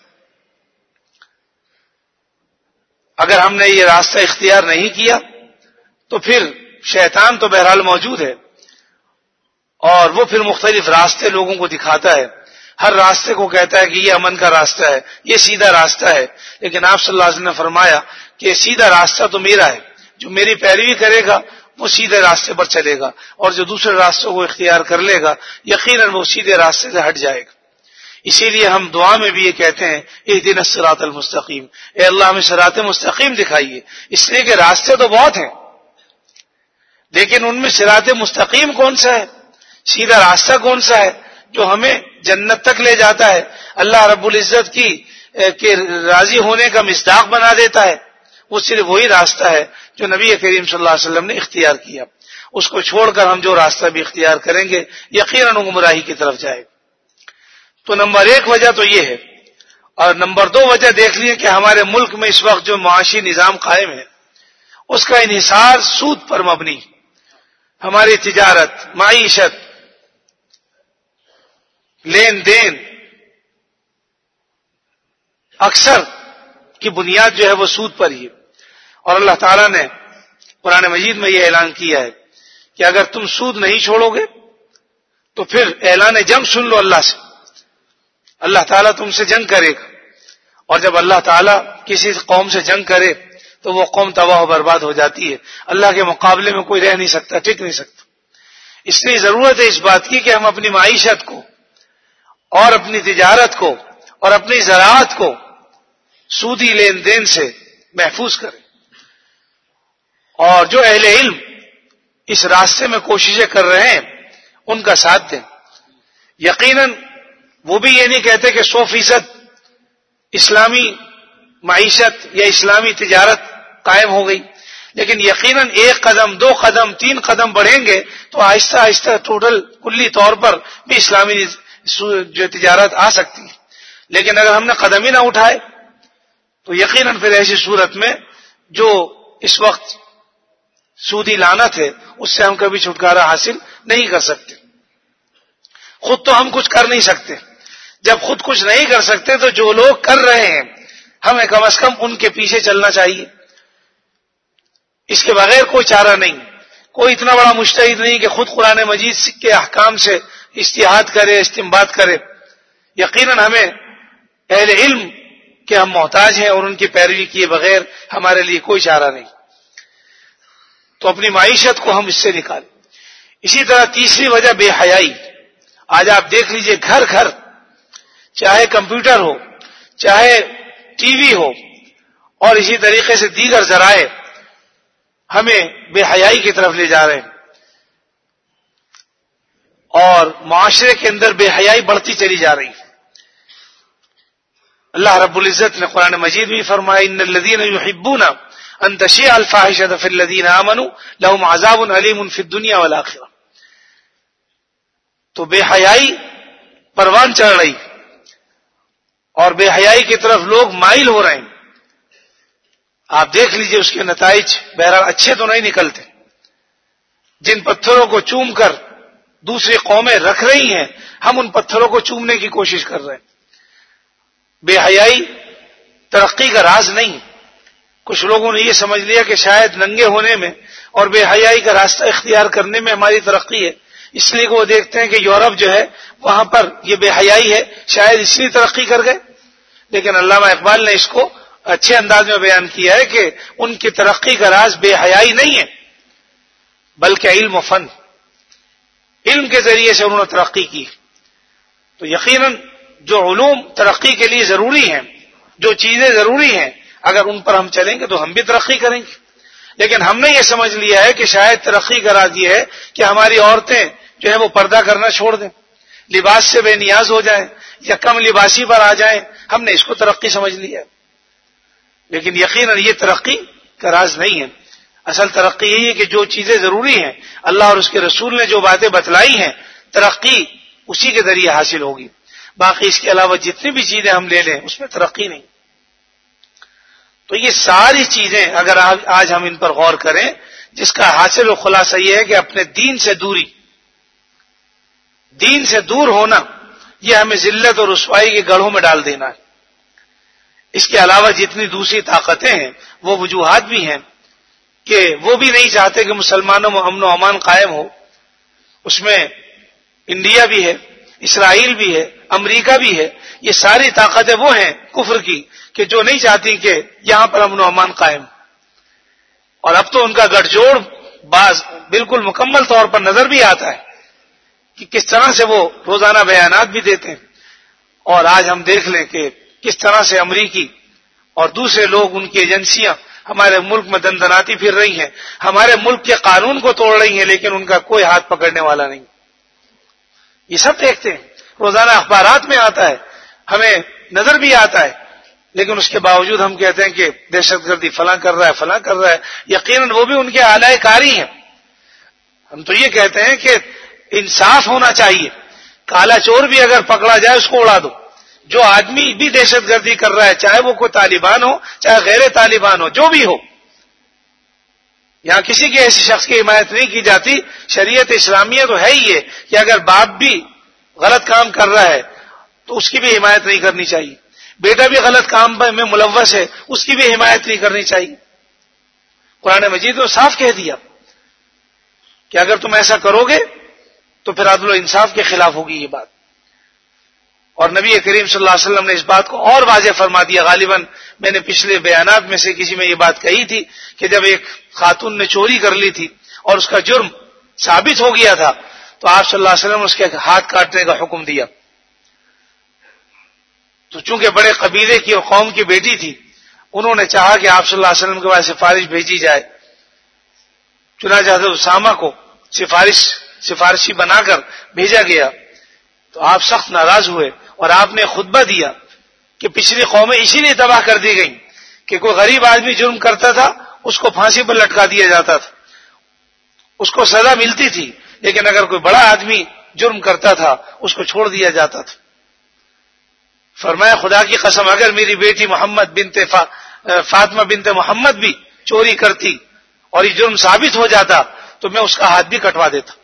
اگر ہم نے یہ راستہ اختیار نہیں کیا تو پھر شیطان تو بہرحال موجود ہے، اور وہ پھر مختلف راستے لوگوں کو دکھاتا ہے. ہر راستے کو کہتا ہے کہ یہ امن کا راستہ ہے، یہ سیدھا راستہ ہے. لیکن آپ صلی اللہ علیہ وسلم نے فرمایا کہ سیدھا راستہ تو میرا ہے، جو میری پیروی کرے گا وہ سیدھے راستے پر چلے گا، اور جو دوسرے راستوں کو اختیار کر لے گا یقیناً وہ سیدھے راستے سے ہٹ جائے گا. اسی لیے ہم دعا میں بھی یہ کہتے ہیں اہدنا الصراط المستقیم، اے اللہ ہمیں صراط مستقیم دکھائیے. اس لیے کہ راستے تو بہت ہیں، لیکن ان میں صراط مستقیم کون سا ہے، سیدھا راستہ کون سا ہے جو ہمیں جنت تک لے جاتا ہے، اللہ رب العزت کی کے راضی ہونے کا مصداق بنا دیتا ہے؟ وہ صرف وہی راستہ ہے جو نبی کریم صلی اللہ علیہ وسلم نے اختیار کیا. اس کو چھوڑ کر ہم جو راستہ بھی اختیار کریں گے یقیناً گمراہی کی طرف جائے گا. تو نمبر ایک وجہ تو یہ ہے. اور نمبر دو وجہ دیکھ لیے کہ ہمارے ملک میں اس وقت جو معاشی نظام قائم ہے اس کا انحصار سود پر مبنی. ہماری تجارت، معیشت، لین دین اکثر کی بنیاد جو ہے وہ سود پر ہی ہے. اور اللہ تعالیٰ نے قرآن مجید میں یہ اعلان کیا ہے کہ اگر تم سود نہیں چھوڑو گے تو پھر اعلان جنگ سن لو اللہ سے، اللہ تعالیٰ تم سے جنگ کرے گا. اور جب اللہ تعالیٰ کسی قوم سے جنگ کرے تو وہ قوم تباہ و برباد ہو جاتی ہے. اللہ کے مقابلے میں کوئی رہ نہیں سکتا، ٹک نہیں سکتا. اس لیے ضرورت ہے اس بات کی کہ ہم اپنی معیشت کو اور اپنی تجارت کو اور اپنی زراعت کو سودی لین دین سے محفوظ کریں. اور جو اہل علم اس راستے میں کوششیں کر رہے ہیں ان کا ساتھ دیں. یقیناً وہ بھی یہ نہیں کہتے کہ 100% اسلامی معیشت یا اسلامی تجارت قائم ہو گئی، لیکن یقیناً 1 قدم 2 قدم 3 قدم بڑھیں گے تو آہستہ آہستہ ٹوٹل کلی طور پر بھی اسلامی جو تجارت آ سکتی ہے. لیکن اگر ہم نے قدم ہی نہ اٹھائے تو یقیناً پھر ایسی صورت میں جو اس وقت سودی لعنت ہے اس سے ہم کبھی چھٹکارا حاصل نہیں کر سکتے. خود تو ہم کچھ کر نہیں سکتے. جب خود کچھ نہیں کر سکتے تو جو لوگ کر رہے ہیں ہمیں کم از کم ان کے پیچھے چلنا چاہیے. اس کے بغیر کوئی چارہ نہیں. کوئی اتنا بڑا مجتہد نہیں کہ خود قرآن مجید کے احکام سے اجتہاد کرے، استنباط کرے. یقیناً ہمیں اہل علم کے ہم محتاج ہیں، اور ان کی پیروی کیے بغیر ہمارے لیے کوئی چارہ نہیں. تو اپنی معیشت کو ہم اس سے نکالیں. اسی طرح تیسری وجہ بے حیائی. آج آپ دیکھ لیجئے گھر گھر، چاہے کمپیوٹر ہو، چاہے ٹی وی ہو، اور اسی طریقے سے دیگر ذرائع ہمیں بے حیائی کی طرف لے جا رہے ہیں، اور معاشرے کے اندر بے حیائی بڑھتی چلی جا رہی ہے. اللہ رب العزت نے قرآن مجید میں فرمایا ان الذین یحبون ان تشیع الفاحشۃ فی الذین آمنوا لهم عذاب علیم فی الدنیا والآخرہ. تو بے حیائی پروان چڑھ رہی، اور بے حیائی کی طرف لوگ مائل ہو رہے ہیں. آپ دیکھ لیجئے اس کے نتائج بہرحال اچھے تو نہیں نکلتے. جن پتھروں کو چوم کر دوسری قومیں رکھ رہی ہیں، ہم ان پتھروں کو چومنے کی کوشش کر رہے ہیں. بے حیائی ترقی کا راز نہیں. کچھ لوگوں نے یہ سمجھ لیا کہ شاید ننگے ہونے میں اور بے حیائی کا راستہ اختیار کرنے میں ہماری ترقی ہے، اس لیے کہ وہ دیکھتے ہیں کہ یورپ جو ہے وہاں پر یہ بے حیائی ہے، شاید اس لیے ترقی کر گئے. لیکن علامہ اقبال نے اس کو اچھے انداز میں بیان کیا ہے کہ ان کی ترقی کا راز بے حیائی نہیں ہے، بلکہ علم و فن. علم کے ذریعے سے انہوں نے ترقی کی. تو یقیناً جو علوم ترقی کے لیے ضروری ہیں، جو چیزیں ضروری ہیں، اگر ان پر ہم چلیں گے تو ہم بھی ترقی کریں گے. لیکن ہم نے یہ سمجھ لیا ہے کہ شاید ترقی کا راز یہ ہے کہ ہماری عورتیں جو ہے وہ پردہ کرنا چھوڑ دیں، لباس سے بے نیاز ہو جائیں، یا کم لباسی پر آ جائیں. ہم نے اس کو ترقی سمجھ لیا ہے، لیکن یقیناً یہ ترقی کا راز نہیں ہے. اصل ترقی یہی ہے کہ جو چیزیں ضروری ہیں، اللہ اور اس کے رسول نے جو باتیں بتلائی ہیں، ترقی اسی کے ذریعے حاصل ہوگی. باقی اس کے علاوہ جتنی بھی چیزیں ہم لے لیں اس میں ترقی نہیں. تو یہ ساری چیزیں اگر آج ہم ان پر غور کریں، جس کا حاصل و خلاصہ یہ ہے کہ اپنے دین سے دوری، دین سے دور ہونا، یہ ہمیں ذلت اور رسوائی کے گڑھوں میں ڈال دینا ہے. اس کے علاوہ جتنی دوسری طاقتیں ہیں وہ وجوہات بھی ہیں کہ وہ بھی نہیں چاہتے کہ مسلمانوں میں امن و امان قائم ہو. اس میں انڈیا بھی ہے، اسرائیل بھی ہے، امریکہ بھی ہے. یہ ساری طاقتیں وہ ہیں کفر کی کہ جو نہیں چاہتی کہ یہاں پر امن و امان قائم. اور اب تو ان کا گٹھ جوڑ بعض بالکل مکمل طور پر نظر بھی آتا ہے کہ کس طرح سے وہ روزانہ بیانات بھی دیتے ہیں. اور آج ہم دیکھ لیں کہ کس طرح سے امریکی اور دوسرے لوگ، ان کی ایجنسیاں ہمارے ملک میں دندناتی پھر رہی ہیں، ہمارے ملک کے قانون کو توڑ رہی ہیں، لیکن ان کا کوئی ہاتھ پکڑنے والا نہیں. یہ سب دیکھتے ہیں، روزانہ اخبارات میں آتا ہے، ہمیں نظر بھی آتا ہے، لیکن اس کے باوجود ہم کہتے ہیں کہ دہشت گردی فلاں کر رہا ہے، فلاں کر رہا ہے. یقیناً وہ بھی ان کے اعلی کاری ہیں. ہم تو یہ کہتے ہیں کہ انصاف ہونا چاہیے. کالا چور بھی اگر پکڑا جائے اس کو اڑا دو. جو آدمی بھی دہشت گردی کر رہا ہے، چاہے وہ کوئی طالبان ہو چاہے غیر طالبان ہو، جو بھی ہو، یہاں کسی کے ایسے شخص کی حمایت نہیں کی جاتی. شریعت اسلامیہ تو ہے ہی ہے کہ اگر باپ بھی غلط کام کر رہا ہے تو اس کی بھی حمایت نہیں کرنی چاہیے. بیٹا بھی غلط کام میں ملوث ہے، اس کی بھی حمایت نہیں کرنی چاہیے. قرآن مجید نے صاف کہہ دیا کہ اگر تم ایسا کرو گے تو پھر عدل و انصاف کے خلاف ہوگی یہ بات. اور نبی کریم صلی اللہ علیہ وسلم نے اس بات کو اور واضح فرما دیا. غالباً میں نے پچھلے بیانات میں سے کسی میں یہ بات کہی تھی کہ جب ایک خاتون نے چوری کر لی تھی اور اس کا جرم ثابت ہو گیا تھا تو آپ صلی اللہ علیہ وسلم نے اس کے ہاتھ کاٹنے کا حکم دیا. تو چونکہ بڑے قبیلے کی اور قوم کی بیٹی تھی، انہوں نے چاہا کہ آپ صلی اللہ علیہ وسلم کے پاس سفارش بھیجی جائے. چنانچہ حضرت اسامہ کو سفارشی بنا کر بھیجا گیا. تو آپ سخت ناراض ہوئے اور آپ نے خطبہ دیا کہ پچھلی قومیں اسی لیے تباہ کر دی گئیں کہ کوئی غریب آدمی جرم کرتا تھا اس کو پھانسی پر لٹکا دیا جاتا تھا، اس کو سزا ملتی تھی، لیکن اگر کوئی بڑا آدمی جرم کرتا تھا اس کو چھوڑ دیا جاتا تھا. فرمایا خدا کی قسم اگر میری بیٹی فاطمہ بنت محمد بھی چوری کرتی اور یہ جرم ثابت ہو جاتا تو میں اس کا ہاتھ بھی کٹوا دیتا.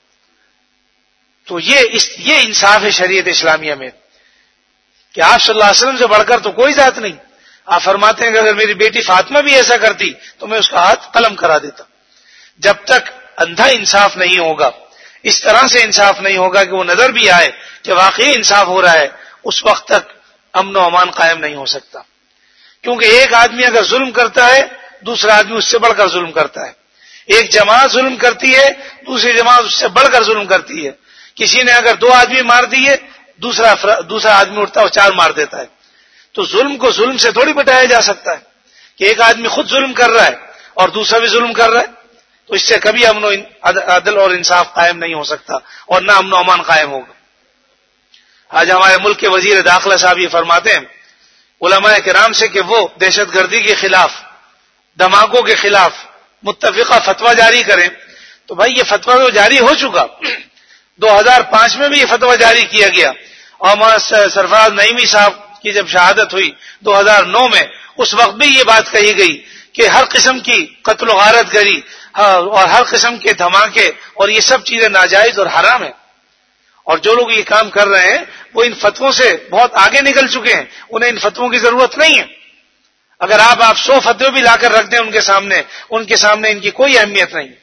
تو یہ انصاف ہے شریعت اسلامیہ میں کہ آپ صلی اللہ علیہ وسلم سے بڑھ کر تو کوئی ذات نہیں. آپ فرماتے ہیں کہ اگر میری بیٹی فاطمہ بھی ایسا کرتی تو میں اس کا ہاتھ قلم کرا دیتا. جب تک اندھا انصاف نہیں ہوگا، اس طرح سے انصاف نہیں ہوگا کہ وہ نظر بھی آئے کہ واقعی انصاف ہو رہا ہے، اس وقت تک امن و امان قائم نہیں ہو سکتا. کیونکہ ایک آدمی اگر ظلم کرتا ہے، دوسرا آدمی اس سے بڑھ کر ظلم کرتا ہے. ایک جماعت ظلم کرتی ہے، دوسری جماعت اس سے بڑھ کر ظلم کرتی ہے. کسی نے اگر 2 آدمی مار دیے، دوسرا آدمی اٹھتا ہے اور 4 مار دیتا ہے. تو ظلم کو ظلم سے تھوڑی بٹایا جا سکتا ہے کہ ایک آدمی خود ظلم کر رہا ہے اور دوسرا بھی ظلم کر رہا ہے. تو اس سے کبھی امن و عدل اور انصاف قائم نہیں ہو سکتا اور نہ امن و امان قائم ہوگا. آج ہمارے ملک کے وزیر داخلہ صاحب یہ فرماتے ہیں علماء کرام سے کہ وہ دہشت گردی کے خلاف، دھماکوں کے خلاف متفقہ فتویٰ جاری کریں. تو بھائی یہ فتویٰ تو جاری ہو چکا، 2005 میں بھی یہ فتویٰ جاری کیا گیا، اور سرفراز نعیمی صاحب کی جب شہادت ہوئی 2009 میں، اس وقت بھی یہ بات کہی گئی کہ ہر قسم کی قتل و غارت گری اور ہر قسم کے دھماکے اور یہ سب چیزیں ناجائز اور حرام ہیں. اور جو لوگ یہ کام کر رہے ہیں وہ ان فتووں سے بہت آگے نکل چکے ہیں، انہیں ان فتووں کی ضرورت نہیں ہے. اگر آپ 100 فتوے بھی لا کر رکھ دیں ان کے سامنے ان کی کوئی اہمیت نہیں.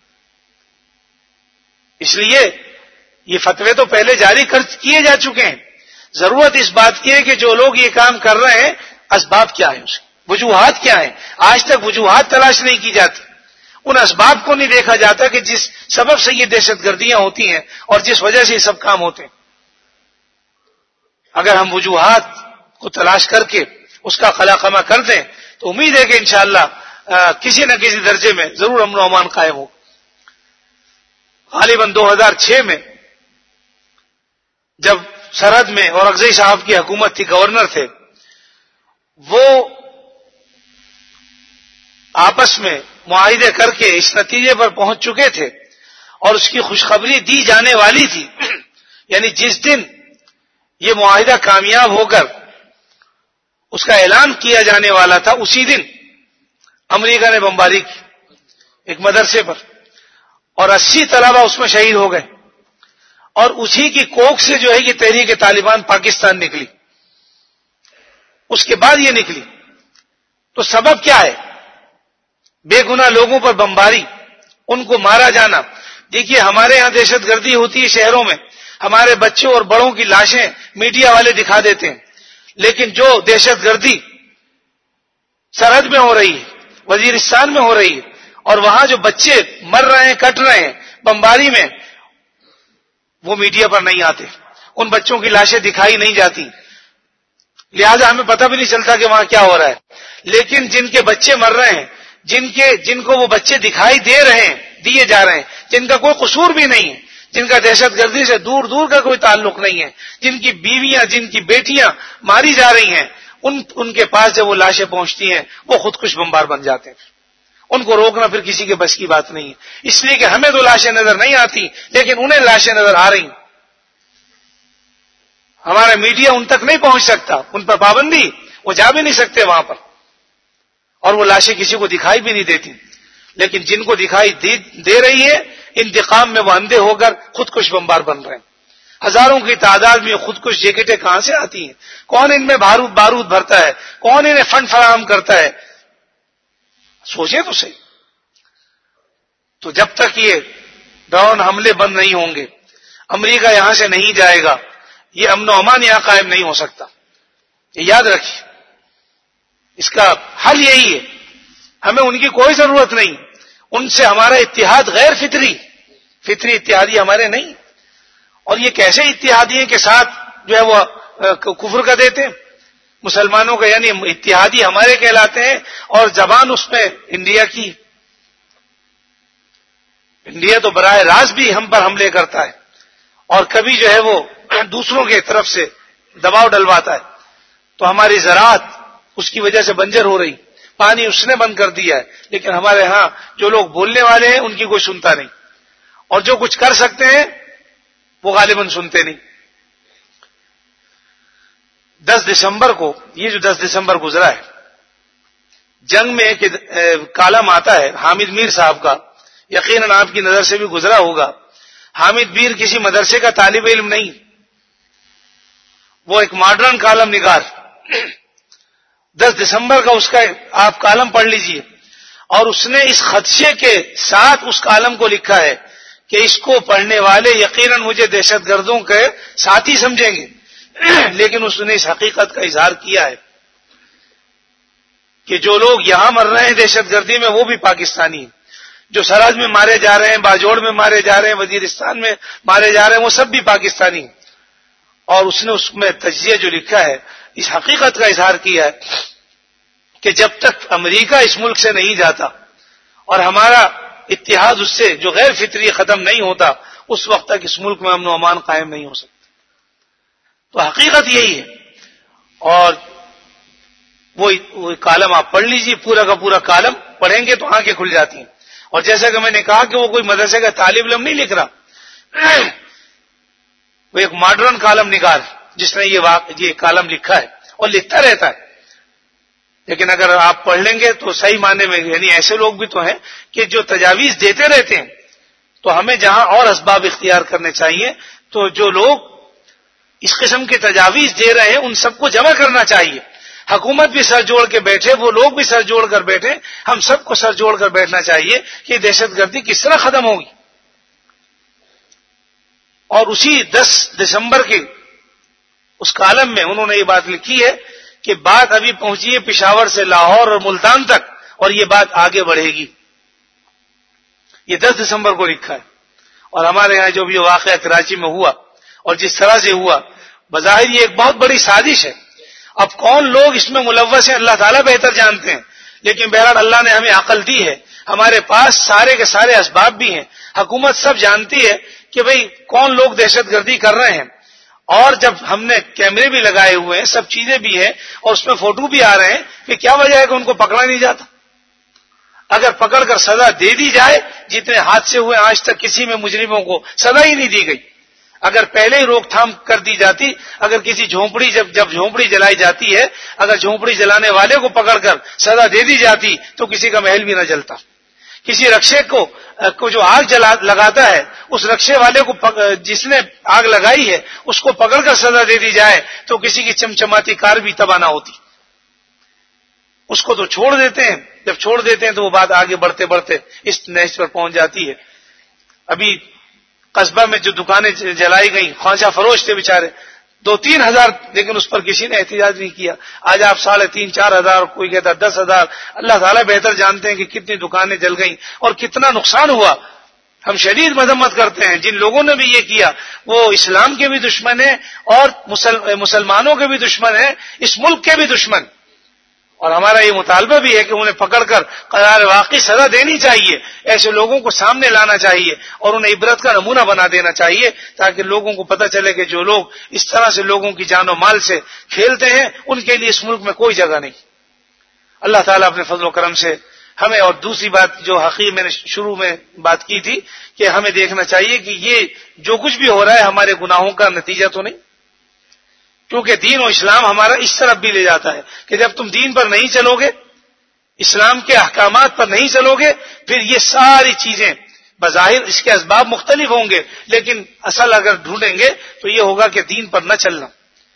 اس لیے یہ فتوے تو پہلے جاری کیے جا چکے ہیں. ضرورت اس بات کی ہے کہ جو لوگ یہ کام کر رہے ہیں اسباب کیا ہیں، اس کے وجوہات کیا ہیں. آج تک وجوہات تلاش نہیں کی جاتی، ان اسباب کو نہیں دیکھا جاتا کہ جس سبب سے یہ دہشت گردیاں ہوتی ہیں اور جس وجہ سے یہ سب کام ہوتے ہیں. اگر ہم وجوہات کو تلاش کر کے اس کا خلاقمہ کر دیں تو امید ہے کہ انشاءاللہ کسی نہ کسی درجے میں ضرور امن و امان قائم ہو. غالباً 2006 میں جب سرحد میں اورنگزئی صاحب کی حکومت تھی، گورنر تھے، وہ آپس میں معاہدے کر کے اس نتیجے پر پہنچ چکے تھے اور اس کی خوشخبری دی جانے والی تھی. یعنی جس دن یہ معاہدہ کامیاب ہو کر اس کا اعلان کیا جانے والا تھا، اسی دن امریکہ نے بمباری کی ایک مدرسے پر اور 80 طلبہ اس میں شہید ہو گئے. اور اسی کی کوکھ سے جو ہے یہ تحریک طالبان پاکستان نکلی، اس کے بعد یہ نکلی. تو سبب کیا ہے؟ بے گناہ لوگوں پر بمباری، ان کو مارا جانا. دیکھیے ہمارے ہاں دہشت گردی ہوتی ہے شہروں میں، ہمارے بچوں اور بڑوں کی لاشیں میڈیا والے دکھا دیتے ہیں، لیکن جو دہشت گردی سرحد میں ہو رہی ہے، وزیرستان میں ہو رہی ہے، اور وہاں جو بچے مر رہے ہیں، کٹ رہے ہیں بمباری میں، وہ میڈیا پر نہیں آتے، ان بچوں کی لاشیں دکھائی نہیں جاتی، لہذا ہمیں پتہ بھی نہیں چلتا کہ وہاں کیا ہو رہا ہے. لیکن جن کے بچے مر رہے ہیں، جن کو وہ بچے دکھائی دیے جا رہے ہیں، جن کا کوئی قصور بھی نہیں ہے، جن کا دہشت گردی سے دور دور کا کوئی تعلق نہیں ہے، جن کی بیویاں، جن کی بیٹیاں ماری جا رہی ہیں، ان کے پاس جب وہ لاشیں پہنچتی ہیں وہ خودکش بمبار بن جاتے ہیں. ان کو روکنا پھر کسی کے بس کی بات نہیں ہے، اس لیے کہ ہمیں تو لاشیں نظر نہیں آتی لیکن انہیں لاشیں نظر آ رہی ہیں. ہمارا میڈیا ان تک نہیں پہنچ سکتا، ان پر پابندی، وہ جا بھی نہیں سکتے وہاں پر، اور وہ لاشیں کسی کو دکھائی بھی نہیں دیتی. لیکن جن کو دکھائی دے رہی ہے، انتقام میں وہ اندھے ہو کر خودکش بمبار بن رہے ہیں. ہزاروں کی تعداد میں خودکش جیکٹیں کہاں سے آتی ہیں؟ کون ان میں بارود بھرتا ہے؟ کون انہیں فنڈ فراہم کرتا ہے؟ سوچیں تو صحیح. تو جب تک یہ ڈرون حملے بند نہیں ہوں گے، امریکہ یہاں سے نہیں جائے گا، یہ امن و امان یہاں قائم نہیں ہو سکتا. یہ یاد رکھیے، اس کا حل یہی ہے. ہمیں ان کی کوئی ضرورت نہیں، ان سے ہمارا اتحاد غیر فطری اتحادی ہمارے نہیں. اور یہ کیسے اتحادی کے ساتھ جو ہے وہ کفر کا دیتے ہیں مسلمانوں کا، یعنی اتحادی ہمارے کہلاتے ہیں اور زبان اس میں انڈیا کی. انڈیا تو براہ راست بھی ہم پر حملے کرتا ہے اور کبھی جو ہے وہ دوسروں کی طرف سے دباؤ ڈلواتا ہے. تو ہماری زراعت اس کی وجہ سے بنجر ہو رہی، پانی اس نے بند کر دیا ہے. لیکن ہمارے ہاں جو لوگ بولنے والے ہیں ان کی کوئی سنتا نہیں، اور جو کچھ کر سکتے ہیں وہ غالباً سنتے نہیں. 10 دسمبر کو، یہ جو 10 دسمبر گزرا ہے، جنگ میں ایک کالم آتا ہے حامد میر صاحب کا، یقیناً آپ کی نظر سے بھی گزرا ہوگا. حامد میر کسی مدرسے کا طالب علم نہیں، وہ ایک ماڈرن کالم نگار. 10 دسمبر کا اس کا آپ کالم پڑھ لیجئے، اور اس نے اس خدشے کے ساتھ اس کالم کو لکھا ہے کہ اس کو پڑھنے والے یقیناً مجھے دہشت گردوں کے ساتھی سمجھیں گے، لیکن اس نے اس حقیقت کا اظہار کیا ہے کہ جو لوگ یہاں مر رہے ہیں دہشت گردی میں وہ بھی پاکستانی ہیں، جو سراج میں مارے جا رہے ہیں، باجوڑ میں مارے جا رہے ہیں، وزیرستان میں مارے جا رہے ہیں، وہ سب بھی پاکستانی ہیں۔ اور اس نے اس میں تجزیہ جو لکھا ہے اس حقیقت کا اظہار کیا ہے کہ جب تک امریکہ اس ملک سے نہیں جاتا اور ہمارا اتحاد اس سے جو غیر فطری ختم نہیں ہوتا، اس وقت تک اس ملک میں امن و امان قائم نہیں ہو سکتا۔ تو حقیقت یہی ہے، اور وہ کالم آپ پڑھ لیجیے، پورا کا پورا کالم پڑھیں گے تو آنکھیں کھل جاتی ہیں۔ اور جیسا کہ میں نے کہا کہ وہ کوئی مدرسے کا طالب علم نہیں لکھ رہا، وہ ایک ماڈرن کالم نگار جس نے یہ کالم لکھا ہے اور لکھتا رہتا ہے۔ لیکن اگر آپ پڑھ لیں گے تو صحیح معنی میں یعنی ایسے لوگ بھی تو ہیں کہ جو تجاویز دیتے رہتے ہیں، تو ہمیں جہاں اور اسباب اختیار کرنے چاہیے، تو جو لوگ اس قسم کے تجاویز دے رہے ہیں ان سب کو جمع کرنا چاہیے۔ حکومت بھی سر جوڑ کے بیٹھے، وہ لوگ بھی سر جوڑ کر بیٹھے، ہم سب کو سر جوڑ کر بیٹھنا چاہیے کہ دہشت گردی کس طرح ختم ہوگی۔ اور اسی 10 دسمبر کے اس کالم میں انہوں نے یہ بات لکھی ہے کہ بات ابھی پہنچی ہے پشاور سے لاہور اور ملتان تک، اور یہ بات آگے بڑھے گی۔ یہ 10 دسمبر کو لکھا ہے، اور ہمارے یہاں جو بھی واقعہ کراچی میں ہوا اور جس طرح سے ہوا، بظاہر یہ ایک بہت بڑی سازش ہے۔ اب کون لوگ اس میں ملوث ہیں اللہ تعالیٰ بہتر جانتے ہیں، لیکن بہرحال اللہ نے ہمیں عقل دی ہے، ہمارے پاس سارے کے سارے اسباب بھی ہیں، حکومت سب جانتی ہے کہ بھئی کون لوگ دہشت گردی کر رہے ہیں۔ اور جب ہم نے کیمرے بھی لگائے ہوئے ہیں، سب چیزیں بھی ہیں، اور اس میں فوٹو بھی آ رہے ہیں، کہ کیا وجہ ہے کہ ان کو پکڑا نہیں جاتا؟ اگر پکڑ کر سزا دے دی جائے، جتنے حادثے ہوئے آج تک کسی میں مجرموں کو سزا ہی نہیں دی گئی۔ اگر پہلے ہی روک تھام کر دی جاتی، اگر کسی جھونپڑی جب جھونپڑی جلائی جاتی ہے، اگر جھونپڑی جلانے والے کو پکڑ کر سزا دے دی جاتی تو کسی کا محل بھی نہ جلتا۔ کسی رکشے کو جو آگ لگاتا ہے، اس رکشے والے کو جس نے آگ لگائی ہے اس کو پکڑ کر سزا دے دی جائے تو کسی کی چمچماتی کار بھی تباہ نہ ہوتی۔ اس کو تو چھوڑ دیتے ہیں، جب چھوڑ دیتے ہیں تو وہ بات آگے بڑھتے بڑھتے اس نہج پر پہنچ جاتی ہے۔ ابھی قصبہ میں جو دکانیں جلائی گئیں، خواجہ فروش تھے بیچارے 2-3 ہزار، لیکن اس پر کسی نے احتجاج نہیں کیا۔ آج آپ 3,500-4 ہزار، کوئی کہتا 10 ہزار، اللہ تعالیٰ بہتر جانتے ہیں کہ کتنی دکانیں جل گئیں اور کتنا نقصان ہوا۔ ہم شدید مذمت کرتے ہیں، جن لوگوں نے بھی یہ کیا وہ اسلام کے بھی دشمن ہیں اور مسلمانوں کے بھی دشمن ہیں، اس ملک کے بھی دشمن۔ اور ہمارا یہ مطالبہ بھی ہے کہ انہیں پکڑ کر قرار واقعی سزا دینی چاہیے، ایسے لوگوں کو سامنے لانا چاہیے اور انہیں عبرت کا نمونہ بنا دینا چاہیے، تاکہ لوگوں کو پتہ چلے کہ جو لوگ اس طرح سے لوگوں کی جان و مال سے کھیلتے ہیں ان کے لیے اس ملک میں کوئی جگہ نہیں۔ اللہ تعالیٰ اپنے فضل و کرم سے ہمیں، اور دوسری بات جو حقیقی میں نے شروع میں بات کی تھی کہ ہمیں دیکھنا چاہیے کہ یہ جو کچھ بھی ہو رہا ہے ہمارے گناہوں کا نتیجہ تو نہیں، کیونکہ دین و اسلام ہمارا اس طرف بھی لے جاتا ہے کہ جب تم دین پر نہیں چلو گے، اسلام کے احکامات پر نہیں چلو گے، پھر یہ ساری چیزیں بظاہر اس کے اسباب مختلف ہوں گے، لیکن اصل اگر ڈھونڈیں گے تو یہ ہوگا کہ دین پر نہ چلنا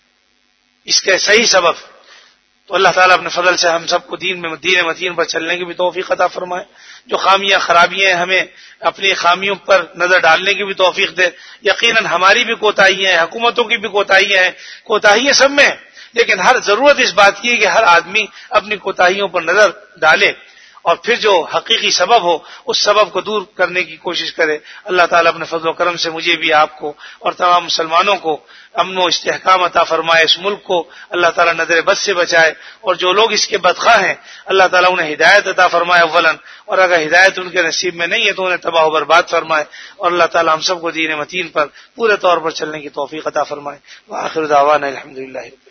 اس کے صحیح سبب۔ تو اللہ تعالیٰ اپنے فضل سے ہم سب کو دین متین پر چلنے کی بھی توفیق عطا فرمائے، جو خامیاں خرابیاں ہیں ہمیں اپنی خامیوں پر نظر ڈالنے کی بھی توفیق دے۔ یقیناً ہماری بھی کوتاہیاں ہیں، حکومتوں کی بھی کوتاہیاں ہیں، کوتاہیاں سب میں ہیں، لیکن ہر ضرورت اس بات کی ہے کہ ہر آدمی اپنی کوتاہیوں پر نظر ڈالے اور پھر جو حقیقی سبب ہو اس سبب کو دور کرنے کی کوشش کرے۔ اللہ تعالیٰ اپنے فضل و کرم سے مجھے بھی، آپ کو اور تمام مسلمانوں کو امن و استحکام عطا فرمائے، اس ملک کو اللہ تعالیٰ نظر بد سے بچائے، اور جو لوگ اس کے بدخواہ ہیں اللہ تعالیٰ انہیں ہدایت عطا فرمائے اولاً، اور اگر ہدایت ان کے نصیب میں نہیں ہے تو انہیں تباہ و برباد فرمائے، اور اللہ تعالیٰ ہم سب کو دین متین پر پورے طور پر چلنے کی توفیق عطا فرمائے۔ وآخر دعوانا الحمدللہ۔